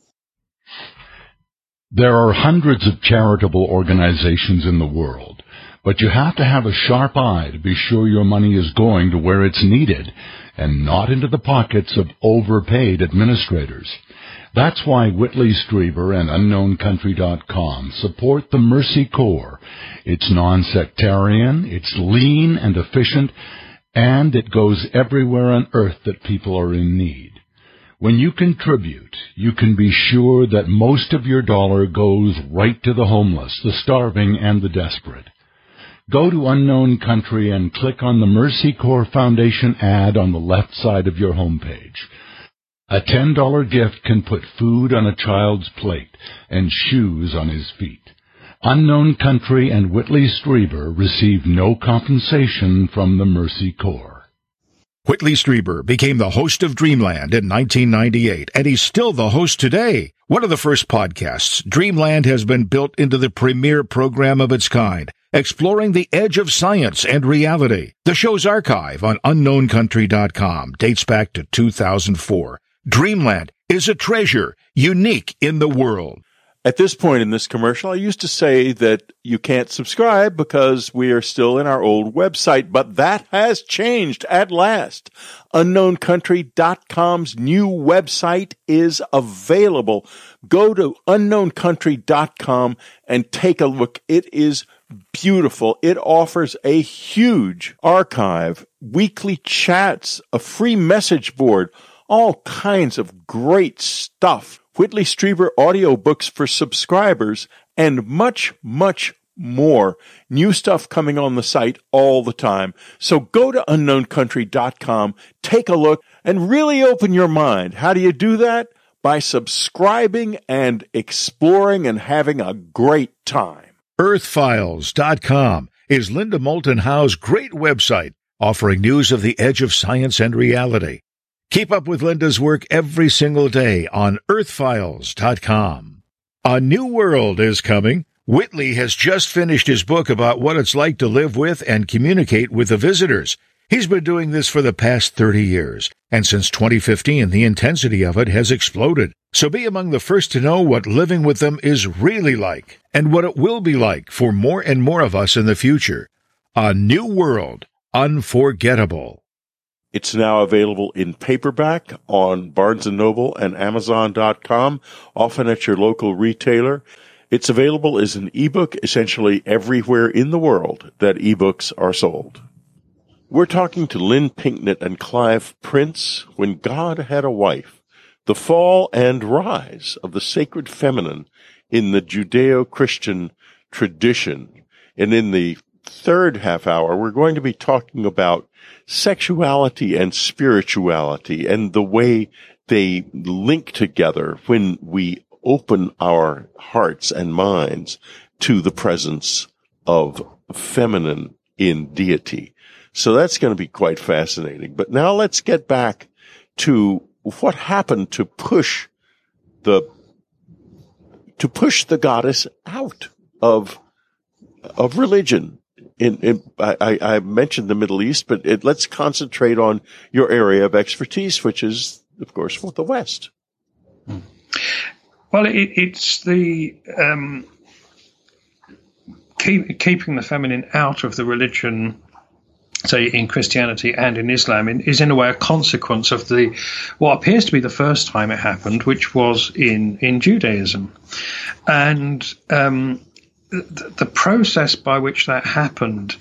[SPEAKER 5] There are hundreds of charitable organizations in the world, but you have to have a sharp eye to be sure your money is going to where it's needed and not into the pockets of overpaid administrators. That's why Whitley Strieber and UnknownCountry.com support the Mercy Corps. It's non-sectarian, it's lean and efficient, and it goes everywhere on earth that people are in need. When you contribute, you can be sure that most of your dollar goes right to the homeless, the starving, and the desperate. Go to Unknown Country and click on the Mercy Corps Foundation ad on the left side of your homepage. A $10 gift can put food on a child's plate and shoes on his feet. Unknown Country and Whitley Strieber receive no compensation from the Mercy Corps.
[SPEAKER 6] Whitley Strieber became the host of Dreamland in 1998, and he's still the host today. One of the first podcasts, Dreamland has been built into the premier program of its kind, exploring the edge of science and reality. The show's archive on UnknownCountry.com dates back to 2004. Dreamland is a treasure, unique in the world.
[SPEAKER 1] At this point in this commercial, I used to say that you can't subscribe because we are still in our old website, but that has changed at last. UnknownCountry.com's new website is available. Go to UnknownCountry.com and take a look. It is beautiful. It offers a huge archive, weekly chats, a free message board, all kinds of great stuff. Whitley Strieber audiobooks for subscribers, and much, much more. New stuff coming on the site all the time. So go to UnknownCountry.com, take a look, and really open your mind. How do you do that? By subscribing and exploring and having a great time.
[SPEAKER 6] Earthfiles.com is Linda Moulton Howe's great website, offering news of the edge of science and reality. Keep up with Linda's work every single day on earthfiles.com. A new world is coming. Whitley has just finished his book about what it's like to live with and communicate with the visitors. He's been doing this for the past 30 years, and since 2015, the intensity of it has exploded. So be among the first to know what living with them is really like, and what it will be like for more and more of us in the future. A New World, Unforgettable.
[SPEAKER 1] It's now available in paperback on Barnes & Noble and Amazon.com, often at your local retailer. It's available as an ebook essentially everywhere in the world that ebooks are sold. We're talking to Lynn Pinknett and Clive Prince, When God Had a Wife, the fall and rise of the sacred feminine in the Judeo-Christian tradition. And in the third half hour, we're going to be talking about sexuality and spirituality and the way they link together when we open our hearts and minds to the presence of feminine in deity. So that's going to be quite fascinating. But now let's get back to what happened to push the goddess out of religion. I mentioned the Middle East, but let's concentrate on your area of expertise, which is, of course, the West.
[SPEAKER 3] Well, it's the keeping the feminine out of the religion, say in Christianity and in Islam, is in a way a consequence of what appears to be the first time it happened, which was in Judaism. And the process by which that happened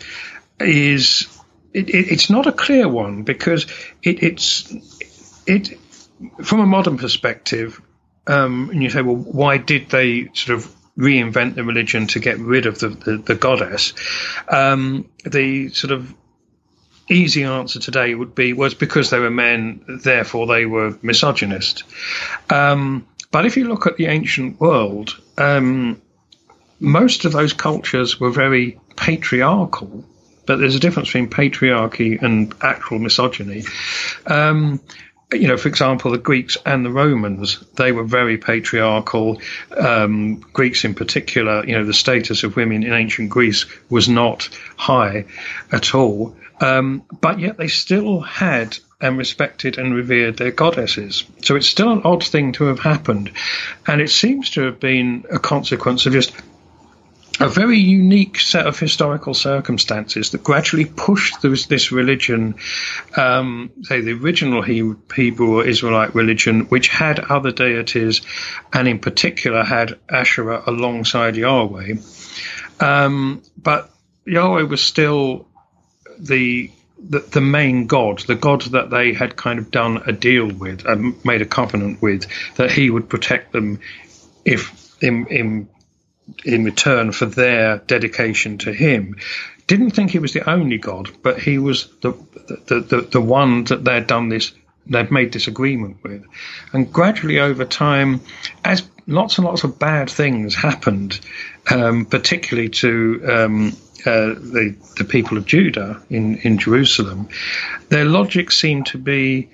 [SPEAKER 3] it's not a clear one, because it's from a modern perspective, and you say, well, why did they sort of reinvent the religion to get rid of the goddess? The sort of easy answer today was because they were men, therefore they were misogynist. But if you look at the ancient world, most of those cultures were very patriarchal, but there's a difference between patriarchy and actual misogyny. For example, the Greeks and the Romans, they were very patriarchal. Greeks in particular, the status of women in ancient Greece was not high at all. But yet they still had and respected and revered their goddesses. So it's still an odd thing to have happened. And it seems to have been a consequence of just a very unique set of historical circumstances that gradually pushed this religion, say the original Hebrew or Israelite religion, which had other deities, and in particular had Asherah alongside Yahweh. But Yahweh was still the main god, the god that they had kind of done a deal with and made a covenant with, that he would protect them if in return for their dedication to him. Didn't think he was the only god, but he was the one that they'd made this agreement with. And gradually over time, as lots and lots of bad things happened, particularly to the people of Judah in Jerusalem, their logic seemed to be,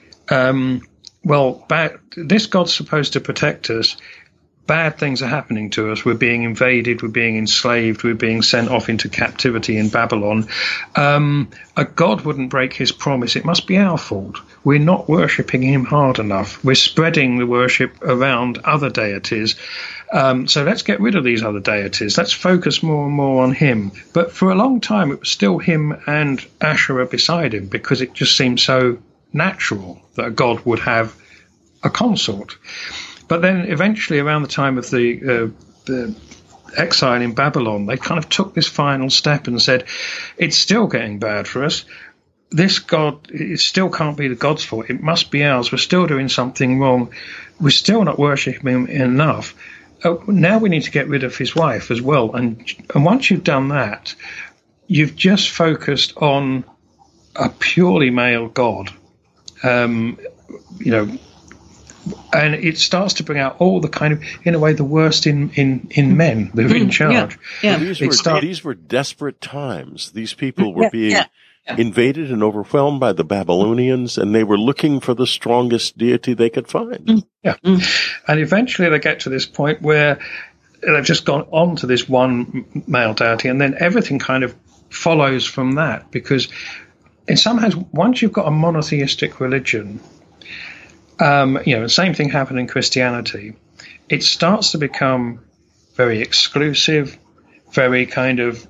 [SPEAKER 3] this God's supposed to protect us. Bad things are happening to us. We're being invaded. We're being enslaved. We're being sent off into captivity in Babylon. A God wouldn't break his promise. It must be our fault. We're not worshipping him hard enough. We're spreading the worship around other deities. So let's get rid of these other deities. Let's focus more and more on him. But for a long time, it was still him and Asherah beside him, because it just seemed so natural that a God would have a consort. But then eventually, around the time of the exile in Babylon, they kind of took this final step and said, it's still getting bad for us. This God, it still can't be the God's fault. It must be ours. We're still doing something wrong. We're still not worshipping him enough. Now we need to get rid of his wife as well. And once you've done that, you've just focused on a purely male God. and it starts to bring out all the kind of, in a way, the worst in men that are in charge.
[SPEAKER 2] Yeah.
[SPEAKER 1] These were desperate times. These people were being invaded and overwhelmed by the Babylonians, and they were looking for the strongest deity they could find.
[SPEAKER 3] And eventually they get to this point where they've just gone on to this one male deity, and then everything kind of follows from that, because in some ways, once you've got a monotheistic religion, the same thing happened in Christianity. It starts to become very exclusive, very kind of,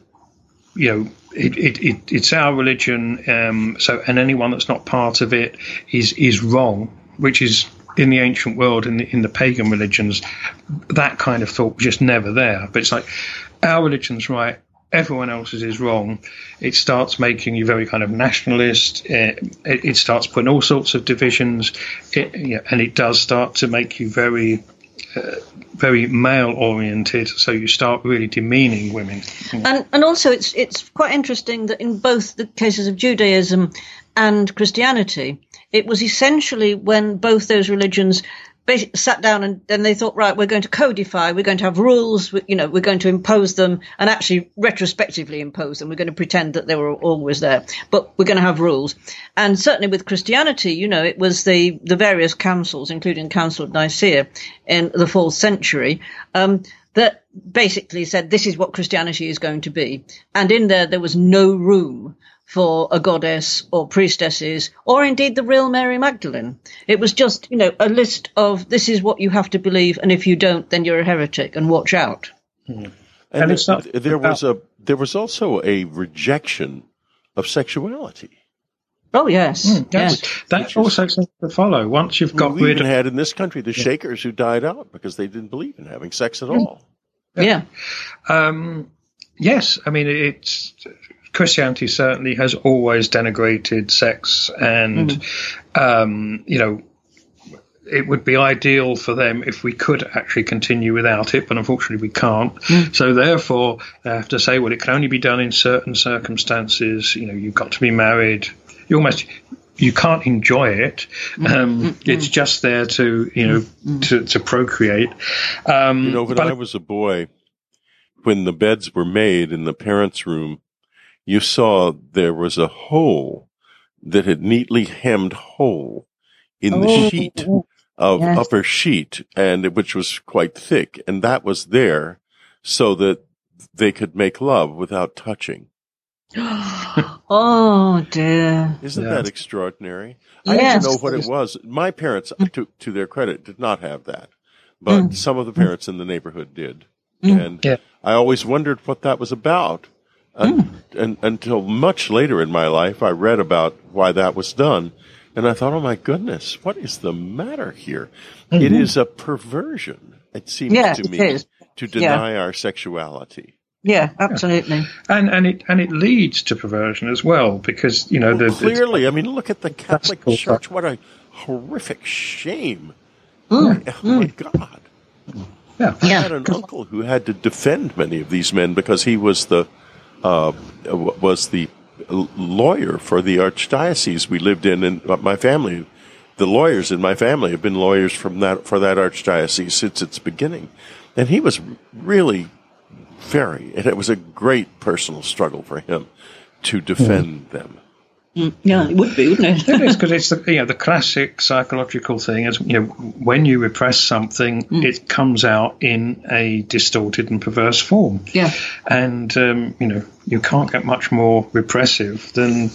[SPEAKER 3] it's our religion. And anyone that's not part of it is wrong, which is in the ancient world, in the pagan religions, that kind of thought was just never there. But it's like, our religion's right, everyone else's is wrong. It starts making you very kind of nationalist. It starts putting all sorts of divisions, and it does start to make you very, very male-oriented. So you start really demeaning women.
[SPEAKER 2] And also, it's quite interesting that in both the cases of Judaism and Christianity, it was essentially when both those religions sat down and then they thought, right, we're going to codify, we're going to have rules, we're going to impose them, and actually retrospectively impose them. We're going to pretend that they were always there, but we're going to have rules. And certainly with Christianity, it was the various councils, including the Council of Nicaea in the 4th century, that basically said this is what Christianity is going to be. And in there was no room for a goddess or priestesses, or indeed the real Mary Magdalene. It was just, a list of this is what you have to believe, and if you don't, then you're a heretic, and watch out.
[SPEAKER 1] And there was also a rejection of sexuality.
[SPEAKER 2] Oh yes, yes.
[SPEAKER 3] That also seems to follow once you've got
[SPEAKER 1] rid of. We had in this country the Shakers who died out because they didn't believe in having sex at all.
[SPEAKER 2] Yeah.
[SPEAKER 3] Yes, I mean it's. Christianity certainly has always denigrated sex, and it would be ideal for them if we could actually continue without it, but unfortunately we can't. So therefore they have to say, well, it can only be done in certain circumstances. You've got to be married. You can't enjoy it. It's just there to to procreate.
[SPEAKER 1] When I was a boy, when the beds were made in the parents' room, you saw there was a hole that had neatly hemmed hole in the sheet of upper sheet, and which was quite thick, and that was there so that they could make love without touching.
[SPEAKER 2] Oh dear!
[SPEAKER 1] Isn't that extraordinary? I didn't know what it was. My parents, to their credit, did not have that, but some of the parents in the neighborhood did, and I always wondered what that was about. And until much later in my life, I read about why that was done, and I thought, oh my goodness, what is the matter here? It is a perversion, it seems to me, to deny our sexuality.
[SPEAKER 2] Yeah, absolutely.
[SPEAKER 3] And it leads to perversion as well, because
[SPEAKER 1] clearly, I mean, look at the Catholic Church. What a horrific shame! Oh my God!
[SPEAKER 3] Yeah.
[SPEAKER 1] I had an uncle who had to defend many of these men because he was the lawyer for the archdiocese we lived in, and my family, the lawyers in my family have been lawyers for that archdiocese since its beginning, and he was really and it was a great personal struggle for him to defend them.
[SPEAKER 2] Yeah, it would be, wouldn't it?
[SPEAKER 3] It is, because it's the classic psychological thing is, when you repress something, it comes out in a distorted and perverse form.
[SPEAKER 2] Yeah.
[SPEAKER 3] And, you can't get much more repressive than,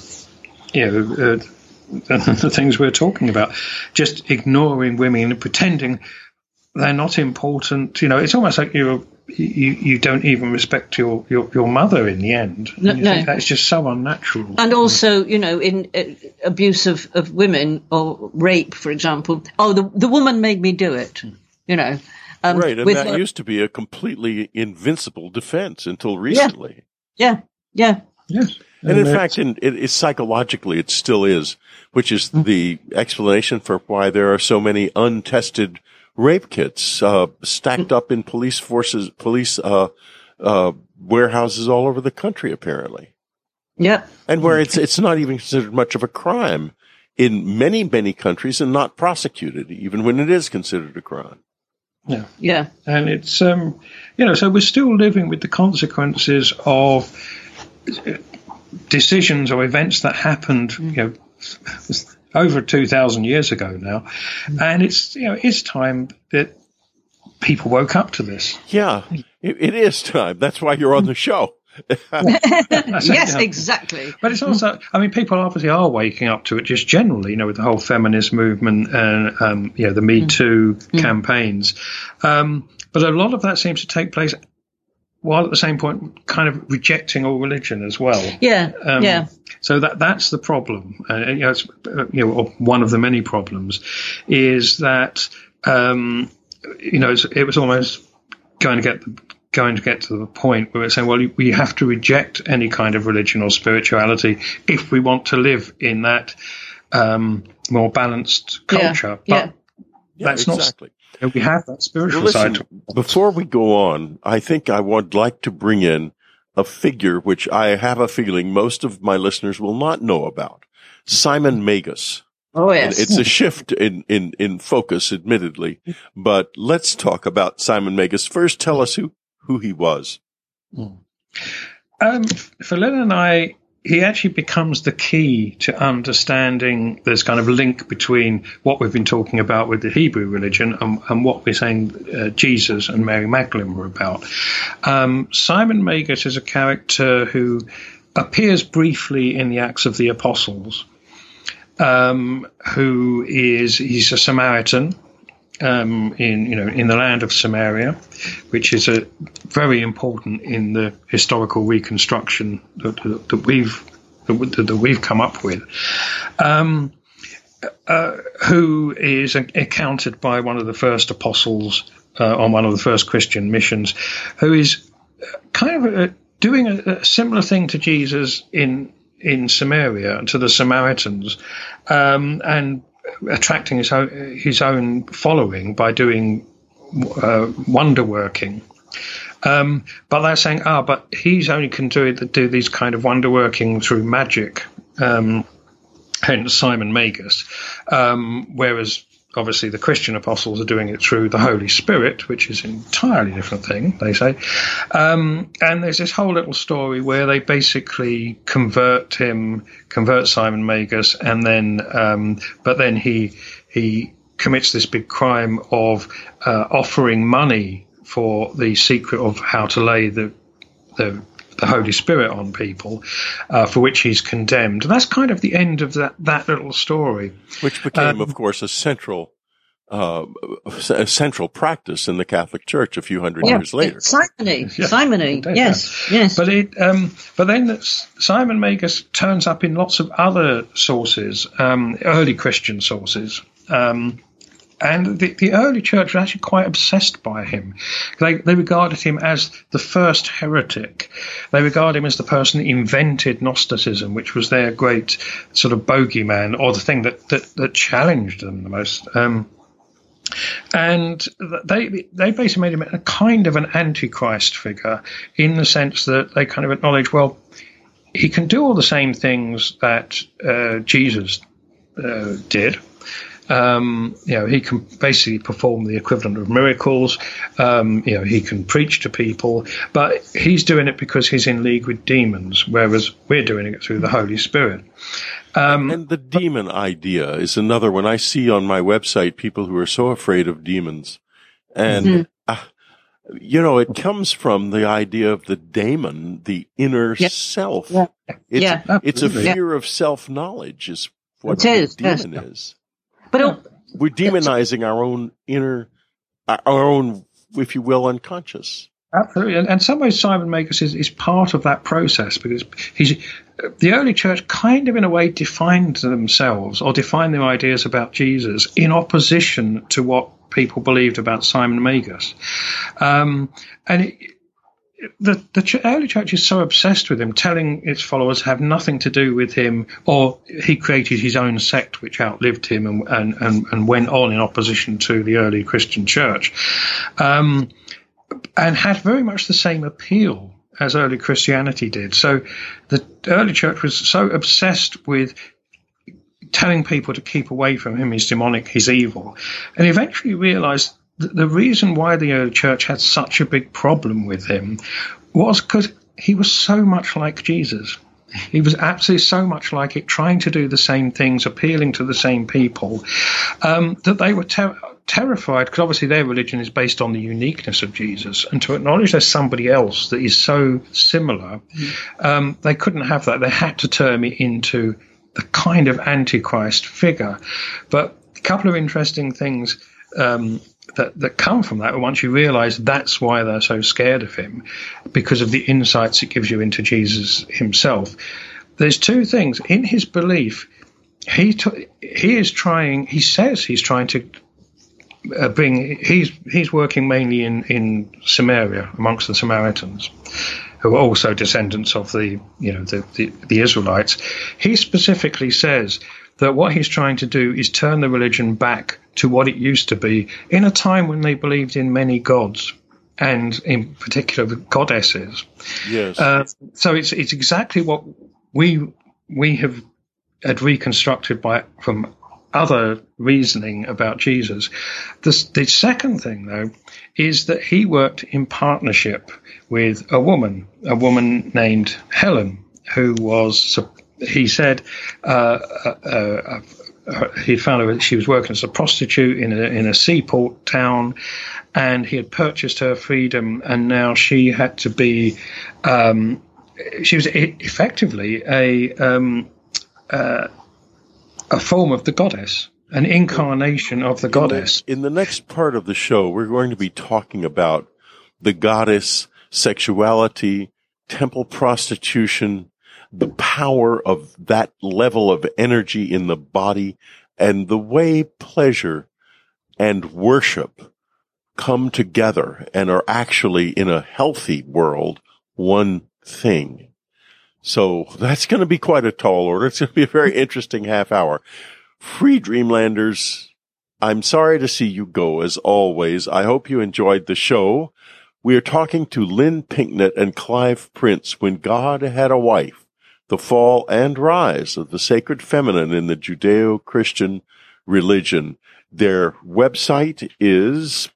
[SPEAKER 3] the things we're talking about. Just ignoring women and pretending they're not important. It's almost like you don't even respect your mother in the end.
[SPEAKER 2] No.
[SPEAKER 3] That's just so unnatural.
[SPEAKER 2] And also, in abuse of women or rape, for example, the woman made me do it,
[SPEAKER 1] right, and that used to be a completely invincible defense until recently.
[SPEAKER 2] Yeah. Yes.
[SPEAKER 1] And in fact, psychologically, it still is, which is the explanation for why there are so many untested rape kits stacked up in police warehouses all over the country, apparently.
[SPEAKER 2] Yeah.
[SPEAKER 1] And where it's not even considered much of a crime in many, many countries and not prosecuted, even when it is considered a crime.
[SPEAKER 3] Yeah.
[SPEAKER 2] Yeah.
[SPEAKER 3] And it's, so we're still living with the consequences of decisions or events that happened, over 2,000 years ago now. And it's time that people woke up to this.
[SPEAKER 1] Yeah, it is time. That's why you're on the show.
[SPEAKER 2] Yes, exactly.
[SPEAKER 3] But it's also, people obviously are waking up to it just generally, with the whole feminist movement and, the Me Too campaigns. But a lot of that seems to take place while at the same point kind of rejecting all religion as well.
[SPEAKER 2] Yeah.
[SPEAKER 3] So that's the problem. It's, one of the many problems is that, it was almost going to get to the point where it's saying, well, we have to reject any kind of religion or spirituality if we want to live in that more balanced culture. But that's
[SPEAKER 1] exactly.
[SPEAKER 3] not. We have that spiritual side.
[SPEAKER 1] Before we go on, I think I would like to bring in a figure which I have a feeling most of my listeners will not know about. Simon Magus.
[SPEAKER 2] Oh, yes.
[SPEAKER 1] It's a shift in focus, admittedly, but let's talk about Simon Magus. First, tell us who he was.
[SPEAKER 3] For Lynn and I, he actually becomes the key to understanding this kind of link between what we've been talking about with the Hebrew religion and what we're saying Jesus and Mary Magdalene were about. Simon Magus is a character who appears briefly in the Acts of the Apostles, he's a Samaritan in the land of Samaria, which is very important in the historical reconstruction that we've come up with, who is encountered by one of the first apostles on one of the first Christian missions, who is kind of doing a similar thing to Jesus in Samaria, to the Samaritans, and attracting his own following by doing wonder working. But they're saying, but he's only can do these kind of wonder working through magic, hence Simon Magus, whereas obviously the Christian apostles are doing it through the Holy Spirit, which is an entirely different thing, they say. And there's this whole little story where they basically convert Simon Magus, and then, but then he commits this big crime of offering money for the secret of how to lay the Holy Spirit on people, for which he's condemned. And that's kind of the end of that little story.
[SPEAKER 1] Which became, of course, a central practice in the Catholic Church a few hundred years later.
[SPEAKER 2] Simony, yes.
[SPEAKER 3] But then Simon Magus turns up in lots of other sources, early Christian sources. And the early church was actually quite obsessed by him. They regarded him as the first heretic. They regard him as the person who invented Gnosticism, which was their great sort of bogeyman, or the thing that challenged them the most. And they basically made him a kind of an antichrist figure, in the sense that they kind of acknowledge, well, he can do all the same things that Jesus did. He can basically perform the equivalent of miracles. He can preach to people, but he's doing it because he's in league with demons, whereas we're doing it through the Holy Spirit.
[SPEAKER 1] And the demon idea is another one. I see on my website people who are so afraid of demons. And, it comes from the idea of the daemon, the inner self. Yeah. It's a fear of self-knowledge is what the demon is.
[SPEAKER 2] But
[SPEAKER 1] we're demonizing our own inner, our own, if you will, unconscious.
[SPEAKER 3] Absolutely. And in some ways, Simon Magus is part of that process, because the early church kind of, in a way, defined themselves or defined their ideas about Jesus in opposition to what people believed about Simon Magus. The early church is so obsessed with him, telling its followers have nothing to do with him, or he created his own sect which outlived him and went on in opposition to the early Christian church, and had very much the same appeal as early Christianity did. So the early church was so obsessed with telling people to keep away from him. He's demonic, he's evil. And he eventually realized that the reason why the early church had such a big problem with him was because he was so much like Jesus. He was absolutely so much like it, trying to do the same things, appealing to the same people, that they were terrified, because obviously their religion is based on the uniqueness of Jesus, and to acknowledge there's somebody else that is so similar, they couldn't have that. They had to turn it into the kind of Antichrist figure. But a couple of interesting things that come from that, once you realize that's why they're so scared of him, because of the insights it gives you into Jesus himself. There's two things. In his belief, he says he's trying to he's working mainly in Samaria, amongst the Samaritans, who are also descendants of the Israelites. He specifically says that what he's trying to do is turn the religion back to what it used to be in a time when they believed in many gods, and in particular the goddesses. Yes. So it's exactly what we had reconstructed from other reasoning about Jesus. The second thing, though, is that he worked in partnership with a woman named Helen, who was, he said, he found her, she was working as a prostitute in a seaport town, and he had purchased her freedom, and now she had to be, she was effectively a form of the goddess, an incarnation of the goddess.
[SPEAKER 1] In the next part of the show, we're going to be talking about the goddess, sexuality, temple prostitution, the power of that level of energy in the body, and the way pleasure and worship come together and are actually, in a healthy world, one thing. So that's going to be quite a tall order. It's going to be a very interesting half hour. Free Dreamlanders, I'm sorry to see you go, as always. I hope you enjoyed the show. We are talking to Lynn Pinknett and Clive Prince, When God Had a Wife, the Fall and Rise of the Sacred Feminine in the Judeo-Christian Religion. Their website is,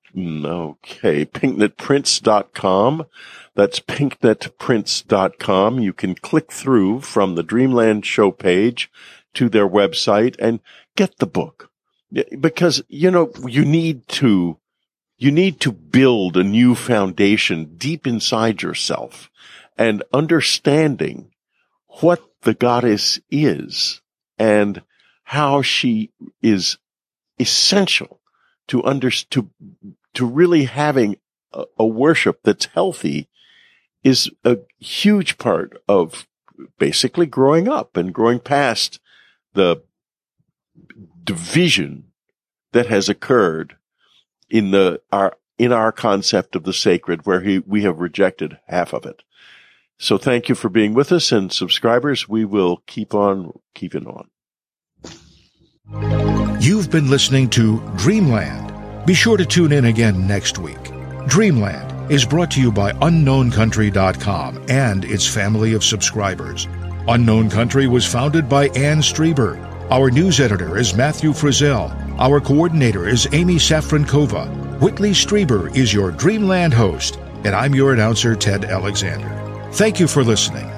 [SPEAKER 1] pinknetprince.com. That's pinknetprince.com. You can click through from the Dreamland show page to their website and get the book. Because, you need to build a new foundation deep inside yourself, and understanding what the goddess is and how she is essential to really having a worship that's healthy is a huge part of basically growing up and growing past the division that has occurred in our concept of the sacred, where we have rejected half of it. So thank you for being with us, and subscribers, we will keep on keeping on.
[SPEAKER 6] You've been listening to Dreamland. Be sure to tune in again next week. Dreamland is brought to you by UnknownCountry.com and its family of subscribers. Unknown Country was founded by Ann Strieber. Our news editor is Matthew Frizzell. Our coordinator is Amy Safrankova. Whitley Strieber is your Dreamland host, and I'm your announcer, Ted Alexander. Thank you for listening.